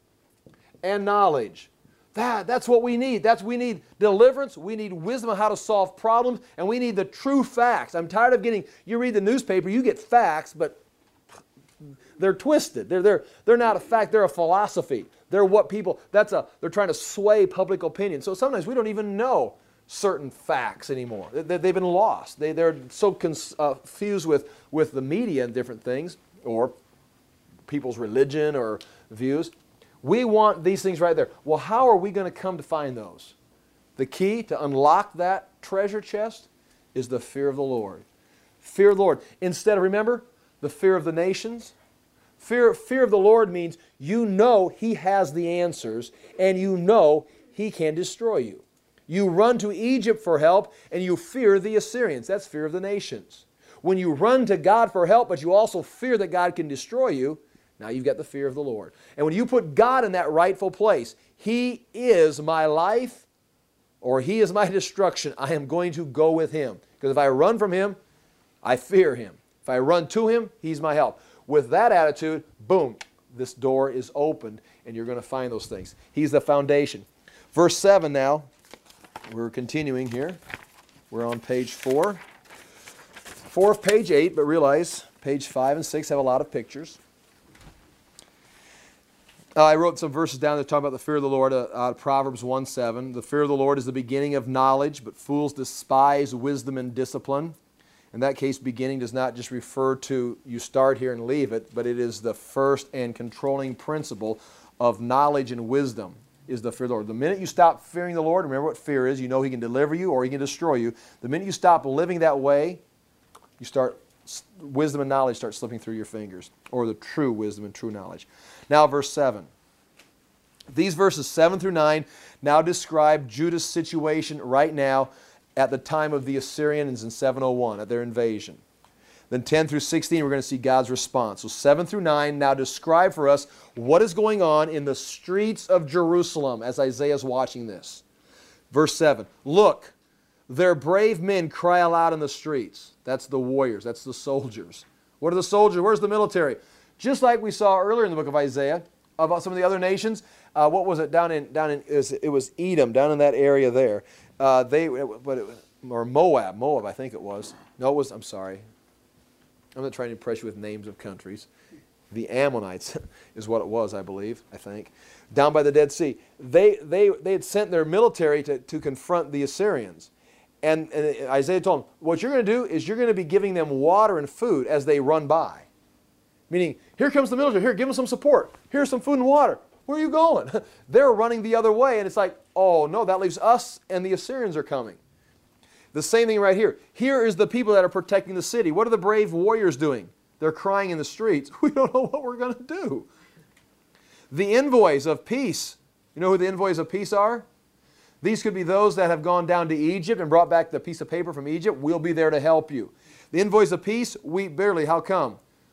and knowledge. That's what we need. We need deliverance. We need wisdom on how to solve problems. And we need the true facts. I'm tired of you read the newspaper, you get facts, but they're twisted. They're not a fact, they're a philosophy. They're what people, they're trying to sway public opinion. So sometimes we don't even know certain facts anymore. They've been lost. They're so confused with the media and different things, or people's religion or views. We want these things right there. Well, how are we going to come to find those? The key to unlock that treasure chest is the fear of the Lord. Fear of the Lord. Instead of, remember, the fear of the nations. Fear of the Lord means you know He has the answers, and you know He can destroy you. You run to Egypt for help, and you fear the Assyrians. That's fear of the nations. When you run to God for help, but you also fear that God can destroy you, now you've got the fear of the Lord. And when you put God in that rightful place, He is my life or He is my destruction, I am going to go with Him. Because if I run from Him, I fear Him. If I run to Him, He's my help. With that attitude, boom, this door is opened and you're going to find those things. He's the foundation. Verse 7 now, we're continuing here. We're on page 4. 4 of page 8, but realize page 5 and 6 have a lot of pictures. I wrote some verses down that talk about the fear of the Lord, out of Proverbs 1:7. The fear of the Lord is the beginning of knowledge, but fools despise wisdom and discipline. In that case, beginning does not just refer to you start here and leave it, but it is the first and controlling principle of knowledge and wisdom is the fear of the Lord. The minute you stop fearing the Lord, remember what fear is, you know He can deliver you or He can destroy you. The minute you stop living that way, wisdom and knowledge start slipping through your fingers, or the true wisdom and true knowledge. Now verse 7. These verses 7 through 9 now describe Judah's situation right now at the time of the Assyrians in 701, at their invasion. Then 10 through 16, we're going to see God's response. So 7 through 9 now describe for us what is going on in the streets of Jerusalem as Isaiah is watching this. Verse 7, look, their brave men cry aloud in the streets. That's the warriors. That's the soldiers. What are the soldiers? Where's the military? Just like we saw earlier in the book of Isaiah about some of the other nations. What was it it was Edom, down in that area there. Or Moab, I think it was. No, it was, I'm sorry. I'm not trying to impress you with names of countries. The Ammonites is what it was, I believe, I think. Down by the Dead Sea. They had sent their military to confront the Assyrians. And Isaiah told them, what you're going to do is you're going to be giving them water and food as they run by. Meaning, here comes the military. Here, give them some support. Here's some food and water. Where are you going? They're running the other way, and it's like, oh no, that leaves us and the Assyrians are coming. The same thing right here. Here is the people that are protecting the city. What are the brave warriors doing? They're crying in the streets. We don't know what we're going to do. The envoys of peace. You know who the envoys of peace are? These could be those that have gone down to Egypt and brought back the piece of paper from Egypt. We'll be there to help you. The envoys of peace, we barely. How come?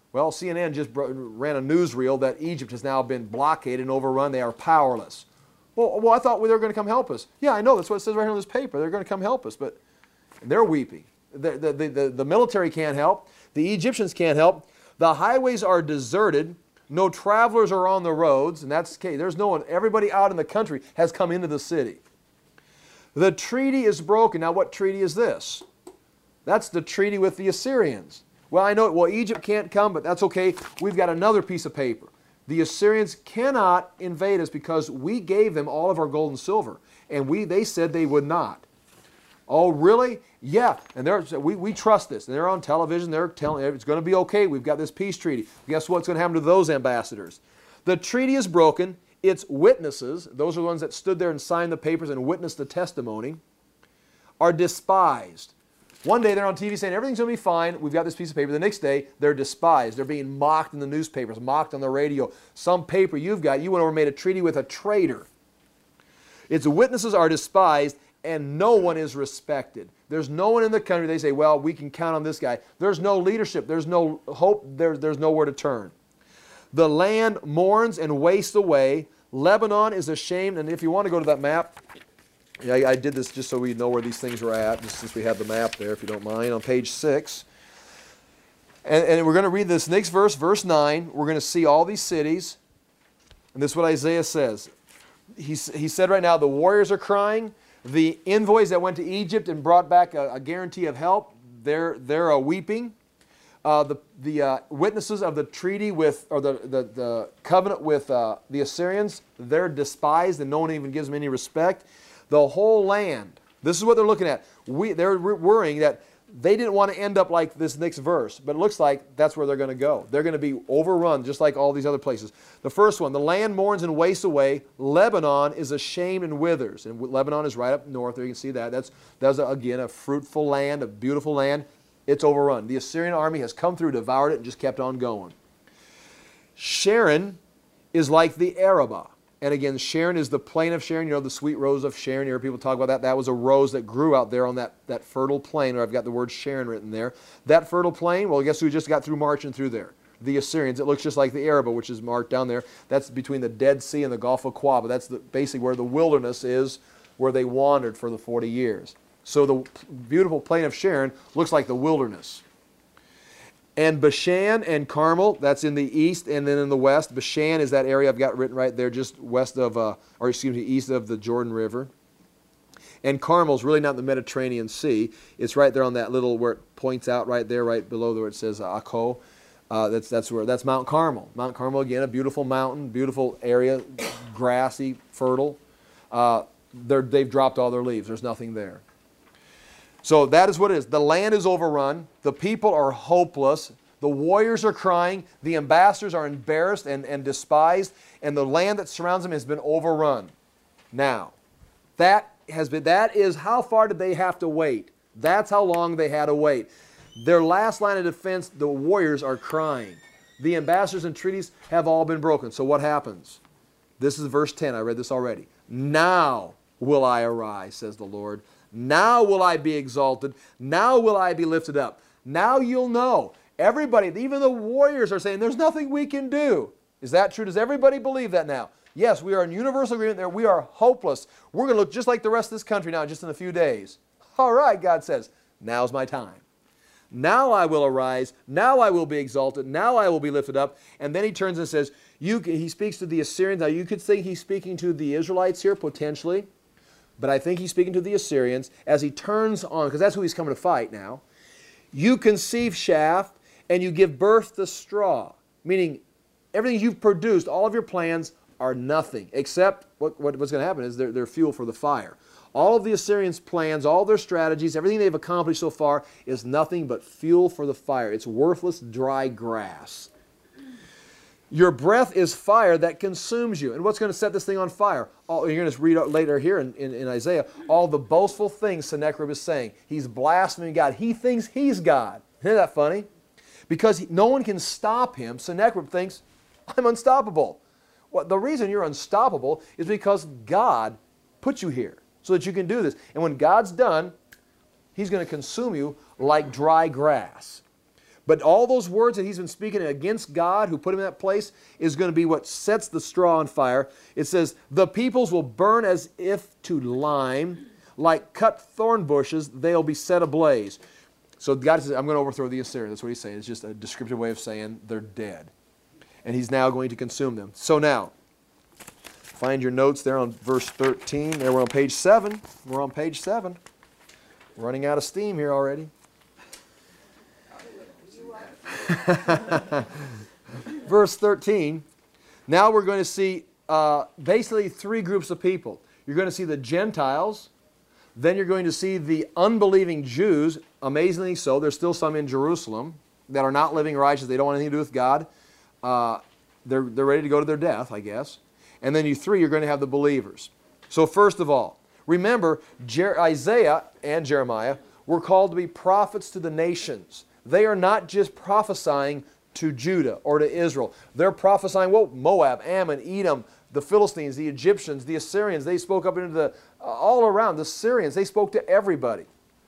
Well, CNN just ran a newsreel that Egypt has now been blockaded and overrun. They are powerless. Well, I thought they were going to come help us. Yeah, I know. That's what it says right here on this paper. They're going to come help us, but they're weeping. The military can't help. The Egyptians can't help. The highways are deserted. No travelers are on the roads, and that's okay. There's no one. Everybody out in the country has come into the city. The treaty is broken. Now, what treaty is this? That's the treaty with the Assyrians. Well, I know, well, Egypt can't come, but that's okay. We've got another piece of paper. The Assyrians cannot invade us because we gave them all of our gold and silver, and they said they would not. Oh, really? Yeah. And we trust this. And they're on television. They're telling it's going to be okay. We've got this peace treaty. Guess what's going to happen to those ambassadors? The treaty is broken. Its witnesses, those are the ones that stood there and signed the papers and witnessed the testimony, are despised. One day they're on TV saying everything's going to be fine. We've got this piece of paper. The next day they're despised. They're being mocked in the newspapers, mocked on the radio. Some paper you've got, you went over and made a treaty with a traitor. Its witnesses are despised, and no one is respected. There's no one in the country, they say, well, we can count on this guy. There's no leadership. There's no hope. There's nowhere to turn. The land mourns and wastes away. Lebanon is ashamed. And if you want to go to that map, yeah, I did this just so we know where these things are at, just since we have the map there, if you don't mind, on page 6. And we're going to read this next verse, verse 9. We're going to see all these cities. And this is what Isaiah says. He said right now, the warriors are crying. The envoys that went to Egypt and brought back a guarantee of help, they're weeping. The witnesses of the treaty with, or the covenant with the Assyrians, they're despised and no one even gives them any respect. The whole land, this is what they're looking at. They're worrying that they didn't want to end up like this next verse, but it looks like that's where they're going to go. They're going to be overrun just like all these other places. The first one, the land mourns and wastes away. Lebanon is ashamed and withers. And Lebanon is right up north there. You can see that. That's again, a fruitful land, a beautiful land. It's overrun. The Assyrian army has come through, devoured it, and just kept on going. Sharon is like the Arabah. And again, Sharon is the plain of Sharon. You know, the sweet rose of Sharon. You hear people talk about that. That was a rose that grew out there on that fertile plain, or I've got the word Sharon written there. That fertile plain, well, guess who just got through marching through there? The Assyrians. It looks just like the Arabah, which is marked down there. That's between the Dead Sea and the Gulf of Quaba. That's basically where the wilderness is, where they wandered for the 40 years. So the beautiful plain of Sharon looks like the wilderness. And Bashan and Carmel, that's in the east and then in the west. Bashan is that area I've got written right there just west of, east of the Jordan River. And Carmel's really not in the Mediterranean Sea. It's right there on that little, where it points out right there, right below where it says Akko. That's Mount Carmel. Mount Carmel, again, a beautiful mountain, beautiful area, grassy, fertile. They've dropped all their leaves. There's nothing there. So that is what it is. The land is overrun. The people are hopeless. The warriors are crying. The ambassadors are embarrassed and despised. And the land that surrounds them has been overrun. Now, that is how far did they have to wait? That's how long they had to wait. Their last line of defense, the warriors are crying. The ambassadors and treaties have all been broken. So what happens? This is verse 10. I read this already. Now will I arise, says the Lord. Now will I be exalted. Now will I be lifted up. Now you'll know. Everybody, even the warriors are saying, there's nothing we can do. Is that true? Does everybody believe that now? Yes, we are in universal agreement there. We are hopeless. We're going to look just like the rest of this country now, just in a few days. All right, God says, now's my time. Now I will arise. Now I will be exalted. Now I will be lifted up. And then he turns and says, he speaks to the Assyrians. Now you could think he's speaking to the Israelites here, potentially. But I think he's speaking to the Assyrians as he turns on, because that's who he's coming to fight now. You conceive chaff and you give birth to straw. Meaning everything you've produced, all of your plans are nothing. Except what's going to happen is they're fuel for the fire. All of the Assyrians' plans, all their strategies, everything they've accomplished so far is nothing but fuel for the fire. It's worthless, dry grass. Your breath is fire that consumes you. And what's going to set this thing on fire? You're going to read later here in Isaiah, all the boastful things Sennacherib is saying. He's blaspheming God. He thinks he's God. Isn't that funny? Because no one can stop him. Sennacherib thinks, I'm unstoppable. Well, the reason you're unstoppable is because God put you here so that you can do this. And when God's done, he's going to consume you like dry grass. But all those words that he's been speaking against God, who put him in that place, is going to be what sets the straw on fire. It says, the peoples will burn as if to lime, like cut thorn bushes, they'll be set ablaze. So God says, I'm going to overthrow the Assyrians. That's what he's saying. It's just a descriptive way of saying they're dead. And he's now going to consume them. So now, find your notes there on verse 13. There we're on page 7. We're on page 7. Running out of steam here already. Verse 13. Now we're going to see basically three groups of people. You're going to see the Gentiles. Then you're going to see the unbelieving Jews. Amazingly so. There's still some in Jerusalem that are not living righteous. They don't want anything to do with God. They're ready to go to their death, I guess. And then you're going to have the believers. So first of all, remember, Isaiah and Jeremiah were called to be prophets to the nations. They are not just prophesying to Judah or to Israel. They're prophesying, Moab, Ammon, Edom, the Philistines, the Egyptians, the Assyrians. They spoke up into the, all around, the Syrians. They spoke to everybody.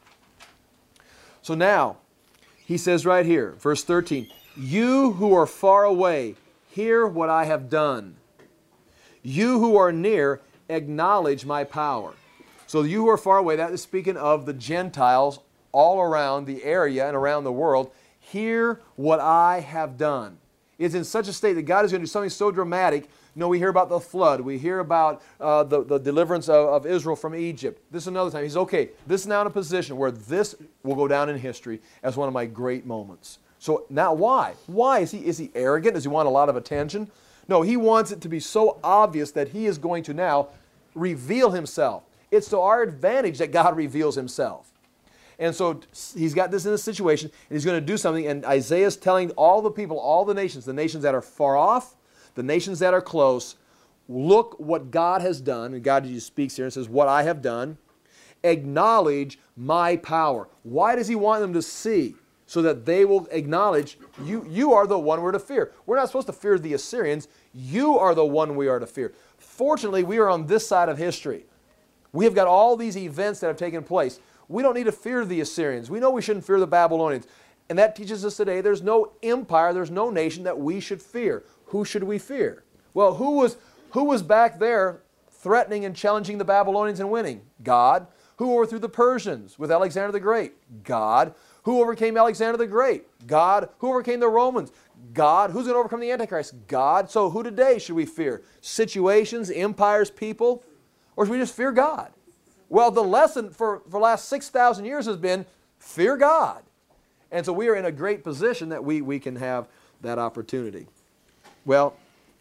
So now, he says right here, verse 13, you who are far away, hear what I have done. You who are near, acknowledge my power. So you who are far away, that is speaking of the Gentiles all around the area and around the world. Hear what I have done. It's in such a state that God is going to do something so dramatic. You know, we hear about the flood. We hear about the deliverance of Israel from Egypt. This is another time. He's okay. This is now in a position where this will go down in history as one of my great moments. So now why? Why? Is he arrogant? Does he want a lot of attention? No, he wants it to be so obvious that he is going to now reveal himself. It's to our advantage that God reveals himself. And so he's got this in a situation, and he's going to do something, and Isaiah is telling all the people, all the nations that are far off, the nations that are close, look what God has done. And God just speaks here and says, what I have done. Acknowledge my power. Why does he want them to see? So that they will acknowledge, you are the one we're to fear. We're not supposed to fear the Assyrians. You are the one we are to fear. Fortunately, we are on this side of history. We have got all these events that have taken place. We don't need to fear the Assyrians. We know we shouldn't fear the Babylonians. And that teaches us today there's no empire, there's no nation that we should fear. Who should we fear? Well, who was back there threatening and challenging the Babylonians and winning? God. Who overthrew the Persians with Alexander the Great? God. Who overcame Alexander the Great? God. Who overcame the Romans? God. Who's going to overcome the Antichrist? God. So who today should we fear? Situations, empires, people? Or should we just fear God? Well, the lesson for the last 6,000 years has been fear God. And so we are in a great position that we can have that opportunity. Well,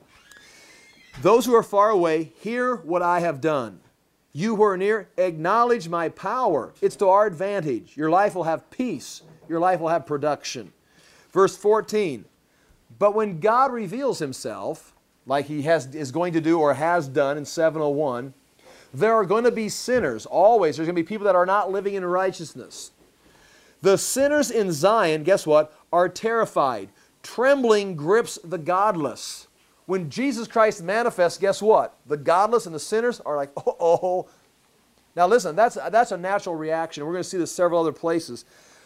those who are far away, hear what I have done. You who are near, acknowledge my power. It's to our advantage. Your life will have peace. Your life will have production. Verse 14, but when God reveals himself, like he is going to do or has done in 701, there are going to be sinners, always. There's going to be people that are not living in righteousness. The sinners in Zion, guess what, are terrified. Trembling grips the godless. When Jesus Christ manifests, guess what? The godless and the sinners are like, oh. Now listen, that's a natural reaction. We're going to see this several other places.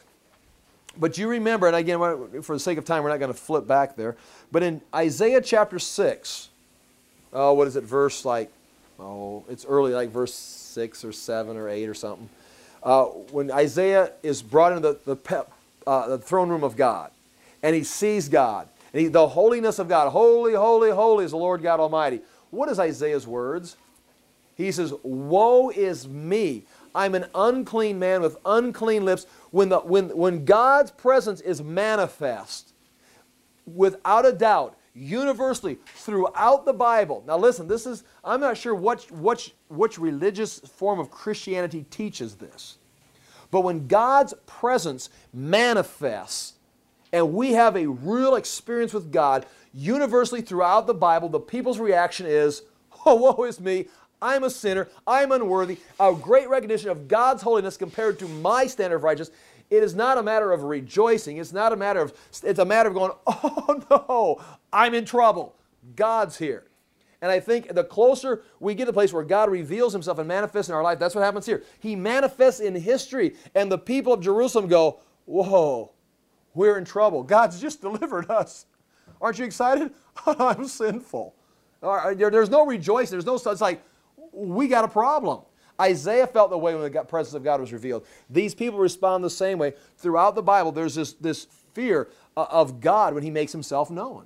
But you remember, and again, for the sake of time, we're not going to flip back there. But in Isaiah chapter 6, what is it, verse it's early, like verse 6 or 7 or 8 or something. When Isaiah is brought into the throne room of God, and he sees God, and the holiness of God, holy, holy, holy is the Lord God Almighty. What is Isaiah's words? He says, woe is me. I'm an unclean man with unclean lips. When God's presence is manifest, without a doubt, universally throughout the Bible. Now listen, I'm not sure which religious form of Christianity teaches this. But when God's presence manifests, and we have a real experience with God, universally throughout the Bible, the people's reaction is, oh, woe is me, I'm a sinner, I'm unworthy, a great recognition of God's holiness compared to my standard of righteousness. It is not a matter of rejoicing. It's a matter of going, oh no, I'm in trouble. God's here. And I think the closer we get to the place where God reveals himself and manifests in our life, that's what happens here. He manifests in history, and the people of Jerusalem go, whoa, we're in trouble. God's just delivered us. Aren't you excited? I'm sinful. There's no rejoicing. There's no, it's like, we got a problem. Isaiah felt the way when the presence of God was revealed. These people respond the same way. Throughout the Bible, there's this fear of God when He makes Himself known.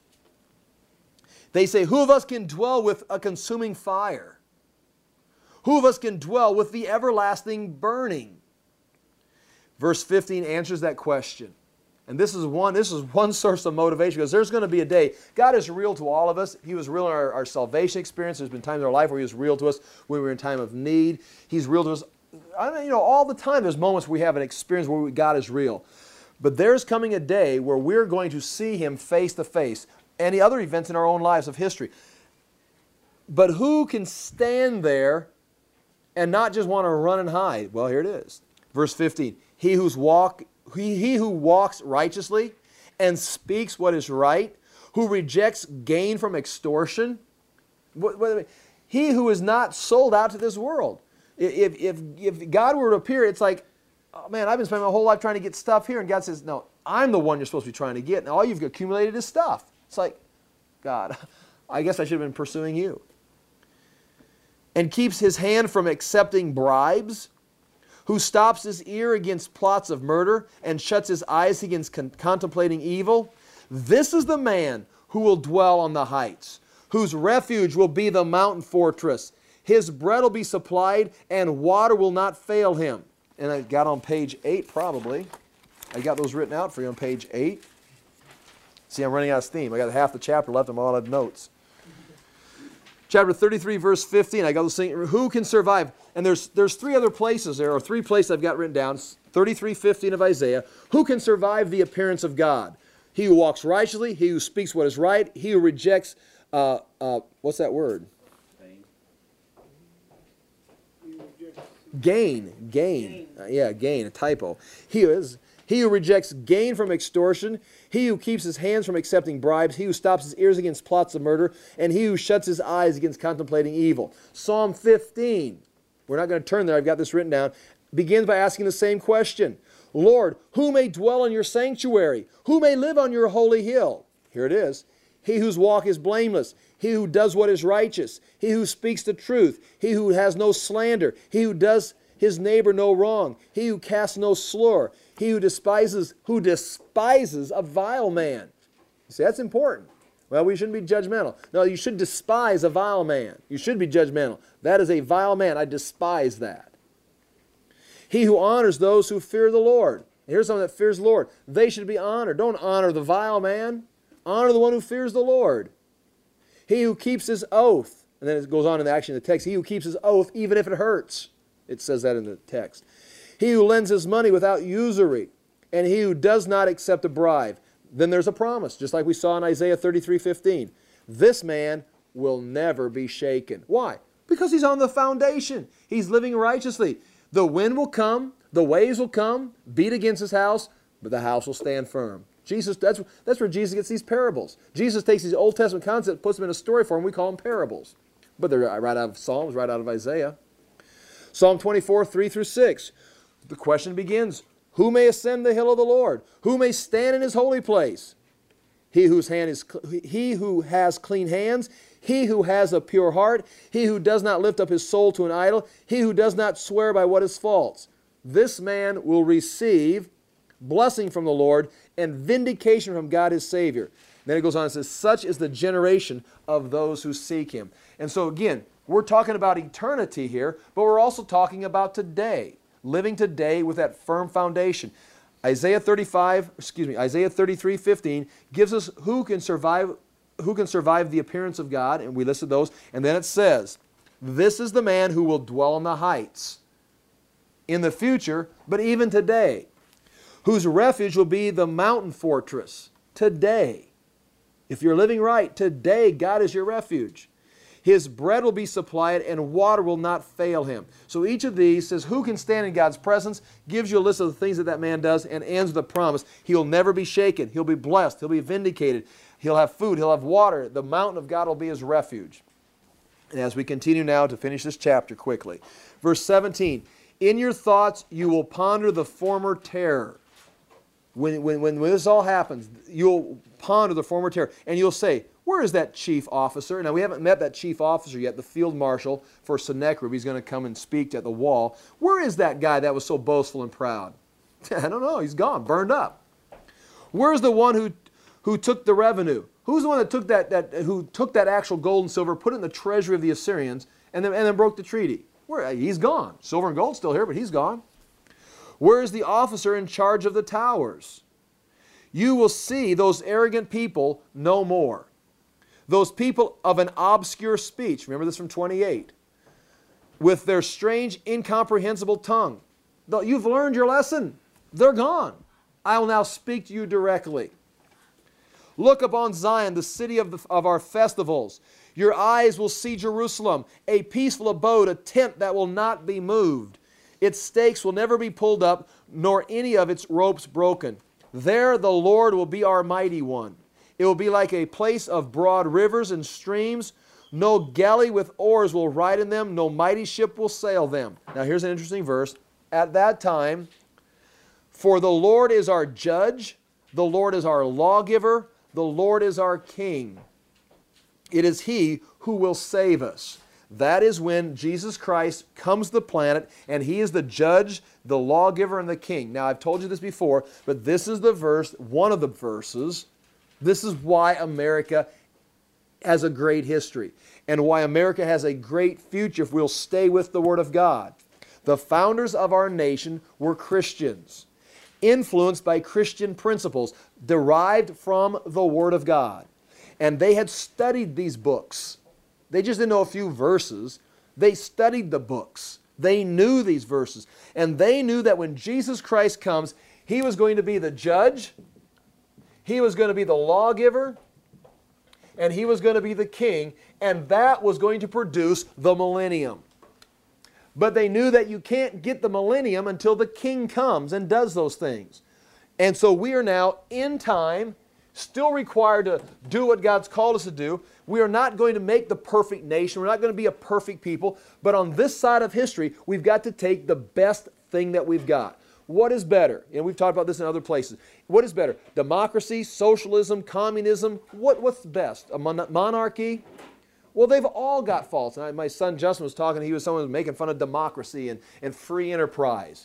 They say, who of us can dwell with a consuming fire? Who of us can dwell with the everlasting burning? Verse 15 answers that question. And this is one source of motivation, because there's going to be a day. God is real to all of us. He was real in our salvation experience. There's been times in our life where He was real to us when we were in time of need. He's real to us. All the time there's moments we have an experience where God is real. But there's coming a day where we're going to see Him face to face. Any other events in our own lives of history. But who can stand there and not just want to run and hide? Well, here it is. Verse 15. He who walks righteously and speaks what is right, who rejects gain from extortion. He who is not sold out to this world. If God were to appear, it's like, oh man, I've been spending my whole life trying to get stuff here. And God says, no, I'm the one you're supposed to be trying to get. And all you've accumulated is stuff. It's like, God, I guess I should have been pursuing you. And keeps his hand from accepting bribes, who stops his ear against plots of murder and shuts his eyes against contemplating evil. This is the man who will dwell on the heights, whose refuge will be the mountain fortress. His bread will be supplied and water will not fail him. And I got on page 8 probably. I got those written out for you on page 8. See, I'm running out of steam. I got half the chapter left. I'm all out of notes. Chapter 33, verse 15. I got this thing. Who can survive? And there's 3 other places there, or 3 places I've got written down. 33:15 of Isaiah. Who can survive the appearance of God? He who walks righteously, he who speaks what is right, he who rejects, what's that word? Gain. Gain, a typo. He who rejects gain from extortion, he who keeps his hands from accepting bribes, he who stops his ears against plots of murder, and he who shuts his eyes against contemplating evil. Psalm 15, we're not going to turn there, I've got this written down, begins by asking the same question. Lord, who may dwell in your sanctuary? Who may live on your holy hill? Here it is. He whose walk is blameless, he who does what is righteous, he who speaks the truth, he who has no slander, he who does his neighbor no wrong, he who casts no slur, he who despises a vile man. You see, that's important. Well, we shouldn't be judgmental. No, you should despise a vile man. You should be judgmental. That is a vile man. I despise that. He who honors those who fear the Lord. And here's someone that fears the Lord. They should be honored. Don't honor the vile man. Honor the one who fears the Lord. He who keeps his oath. And then it goes on in the text. He who keeps his oath even if it hurts. It says that in the text. He who lends his money without usury, and he who does not accept a bribe. Then there's a promise, just like we saw in Isaiah 33:15. This man will never be shaken. Why? Because he's on the foundation. He's living righteously. The wind will come, the waves will come, beat against his house, but the house will stand firm. Jesus, that's where Jesus gets these parables. Jesus takes these Old Testament concepts, puts them in a story form, we call them parables. But they're right out of Psalms, right out of Isaiah. Psalm 24, 3-6. The question begins, who may ascend the hill of the Lord? Who may stand in his holy place? He who has clean hands, he who has a pure heart, he who does not lift up his soul to an idol, he who does not swear by what is false. This man will receive blessing from the Lord and vindication from God his Savior. Then it goes on and says, such is the generation of those who seek him. And so again, we're talking about eternity here, but we're also talking about today. Living today with that firm foundation. Isaiah 33:15 gives us who can survive the appearance of God, and we listed those. And then it says, this is the man who will dwell on the heights in the future, but even today, whose refuge will be the mountain fortress today. If you're living right, today God is your refuge. His bread will be supplied and water will not fail him. So each of these says who can stand in God's presence, gives you a list of the things that man does, and ends with a promise. He'll never be shaken. He'll be blessed. He'll be vindicated. He'll have food. He'll have water. The mountain of God will be his refuge. And as we continue now to finish this chapter quickly. Verse 17, in your thoughts you will ponder the former terror. When this all happens, you'll ponder the former terror, and you'll say, where is that chief officer? Now, we haven't met that chief officer yet, the field marshal for Sennacherib. He's going to come and speak at the wall. Where is that guy that was so boastful and proud? I don't know. He's gone, burned up. Where's the one who took the revenue? Who's the one that took who took that actual gold and silver, put it in the treasury of the Assyrians, and then broke the treaty? He's gone. Silver and gold's still here, but he's gone. Where is the officer in charge of the towers? You will see those arrogant people no more. Those people of an obscure speech. Remember this from 28. With their strange, incomprehensible tongue. You've learned your lesson. They're gone. I will now speak to you directly. Look upon Zion, the city of our festivals. Your eyes will see Jerusalem, a peaceful abode, a tent that will not be moved. Its stakes will never be pulled up, nor any of its ropes broken. There the Lord will be our mighty one. It will be like a place of broad rivers and streams. No galley with oars will ride in them, no mighty ship will sail them. Now here's an interesting verse. At that time, for the Lord is our judge, the Lord is our lawgiver, the Lord is our king. It is He who will save us. That is when Jesus Christ comes to the planet and He is the judge, the lawgiver, and the king. Now, I've told you this before, but this is the verse, one of the verses. This is why America has a great history and why America has a great future if we'll stay with the Word of God. The founders of our nation were Christians, influenced by Christian principles derived from the Word of God. And they had studied these books. They just didn't know a few verses. They studied the books. They knew these verses. And they knew that when Jesus Christ comes, He was going to be the judge, He was going to be the lawgiver, and He was going to be the king, and that was going to produce the millennium. But they knew that you can't get the millennium until the king comes and does those things. And so we are now in time, still required to do what God's called us to do. We are not going to make the perfect nation. We're not going to be a perfect people. But on this side of history, we've got to take the best thing that we've got. What is better? And we've talked about this in other places. What is better? Democracy, socialism, communism? What's best? A monarchy? Well, they've all got faults. And my son Justin was talking, someone was making fun of democracy and free enterprise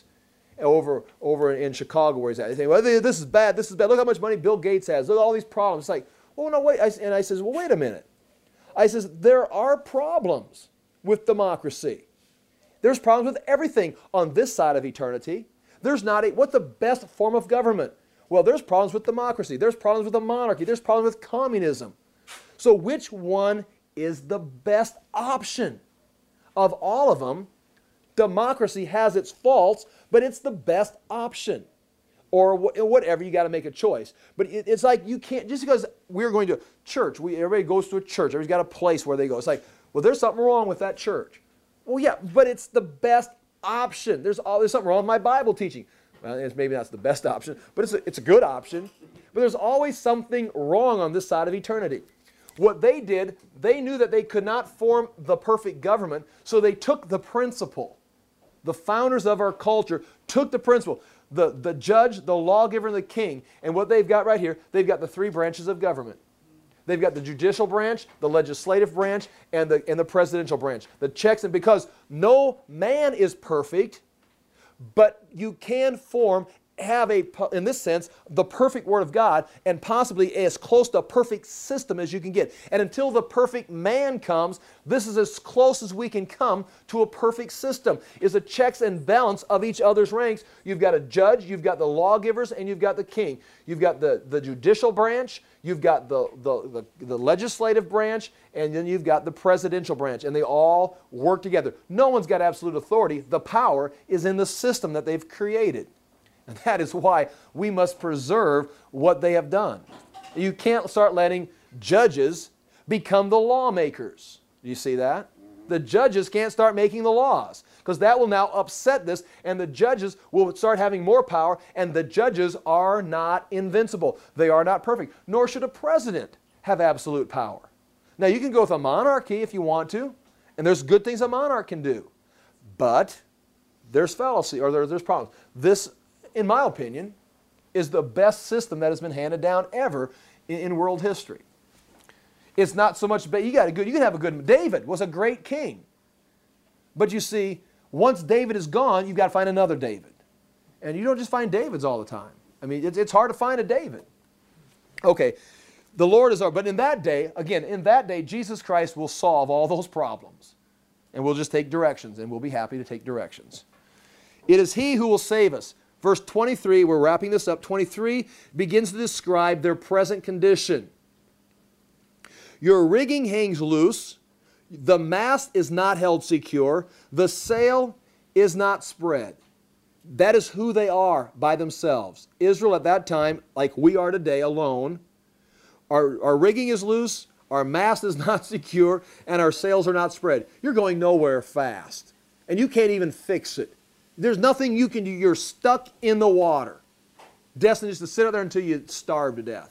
over in Chicago where he's at. They say, well, this is bad, this is bad. Look how much money Bill Gates has. Look at all these problems. It's like, oh, no, wait. And I says, well, wait a minute. I says, there are problems with democracy. There's problems with everything on this side of eternity. There's not what's the best form of government? Well, there's problems with democracy. There's problems with the monarchy. There's problems with communism. So which one is the best option? Of all of them, democracy has its faults, but it's the best option. Or whatever, you got to make a choice. But it's like you can't, just because we're going to church, everybody goes to a church, everybody's got a place where they go. It's like, well, there's something wrong with that church. Well, yeah, but it's the best option. There's something wrong with my Bible teaching. Well, maybe that's the best option, but it's a good option. But there's always something wrong on this side of eternity. What they did, they knew that they could not form the perfect government, so they took the principle. The founders of our culture took the principle. The judge, the lawgiver, and the king. And what they've got right here, they've got the three branches of government. They've got the judicial branch, the legislative branch, and the presidential branch. The checks, and because no man is perfect, but you can have in this sense, the perfect Word of God, and possibly as close to a perfect system as you can get. And until the perfect man comes, this is as close as we can come to a perfect system. Is a checks and balance of each other's ranks. You've got a judge, you've got the lawgivers, and you've got the king. You've got the judicial branch, you've got the legislative branch, and then you've got the presidential branch, and they all work together. No one's got absolute authority. The power is in the system that they've created. And that is why we must preserve what they have done. You can't start letting judges become the lawmakers. Do you see that? The judges can't start making the laws, because that will now upset this, and the judges will start having more power, and the judges are not invincible. They are not perfect, nor should a president have absolute power. Now, you can go with a monarchy if you want to, and there's good things a monarch can do, but there's fallacy, or there's problems. This, in my opinion, is the best system that has been handed down ever in world history. It's not so much, you can have a good, David was a great king. But you see, once David is gone, you've got to find another David. And you don't just find Davids all the time. I mean, it's hard to find a David. Okay, the Lord is our, but in that day, again, in that day, Jesus Christ will solve all those problems. And we'll just take directions, and we'll be happy to take directions. It is He who will save us. Verse 23, we're wrapping this up. 23 begins to describe their present condition. Your rigging hangs loose. The mast is not held secure. The sail is not spread. That is who they are by themselves. Israel at that time, like we are today, alone. Our rigging is loose, our mast is not secure, and our sails are not spread. You're going nowhere fast, and you can't even fix it. There's nothing you can do. You're stuck in the water, destined just to sit out there until you starve to death.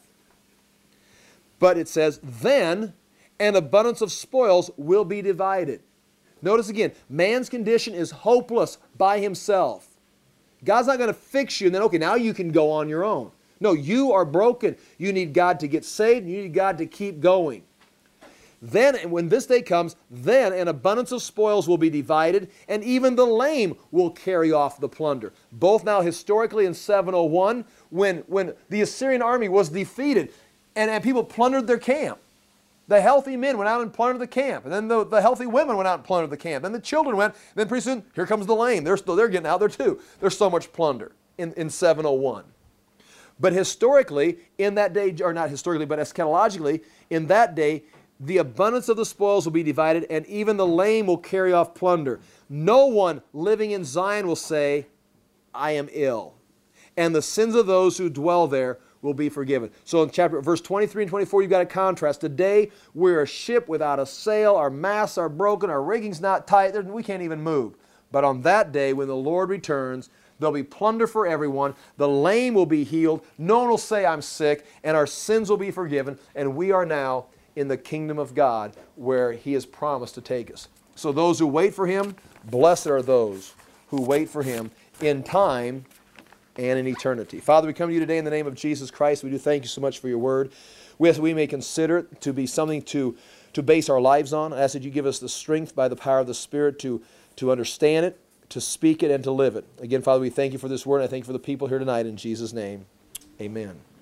But it says, then an abundance of spoils will be divided. Notice again, man's condition is hopeless by himself. God's not going to fix you and then, okay, now you can go on your own. No, you are broken. You need God to get saved. You need God to keep going. Then, when this day comes, then an abundance of spoils will be divided, and even the lame will carry off the plunder. Both now historically in 701, when the Assyrian army was defeated, and people plundered their camp. The healthy men went out and plundered the camp. And then the healthy women went out and plundered the camp. Then the children went. And then pretty soon, here comes the lame. They're getting out there too. There's so much plunder in 701. But historically, in that day, or not historically, but eschatologically, in that day, the abundance of the spoils will be divided, and even the lame will carry off plunder. No one living in Zion will say, I am ill. And the sins of those who dwell there will be forgiven. So in verse 23 and 24, you've got a contrast. Today, we're a ship without a sail. Our masts are broken. Our rigging's not tight. We can't even move. But on that day, when the Lord returns, there'll be plunder for everyone. The lame will be healed. No one will say, I'm sick. And our sins will be forgiven. And we are now in the kingdom of God where He has promised to take us. So those who wait for Him, blessed are those who wait for Him in time and in eternity. Father, we come to you today in the name of Jesus Christ. We do thank you so much for your word. We ask that we may consider it to be something to base our lives on. I ask that you give us the strength by the power of the Spirit to understand it, to speak it, and to live it. Again, Father, we thank you for this word, and I thank you for the people here tonight. In Jesus' name, amen.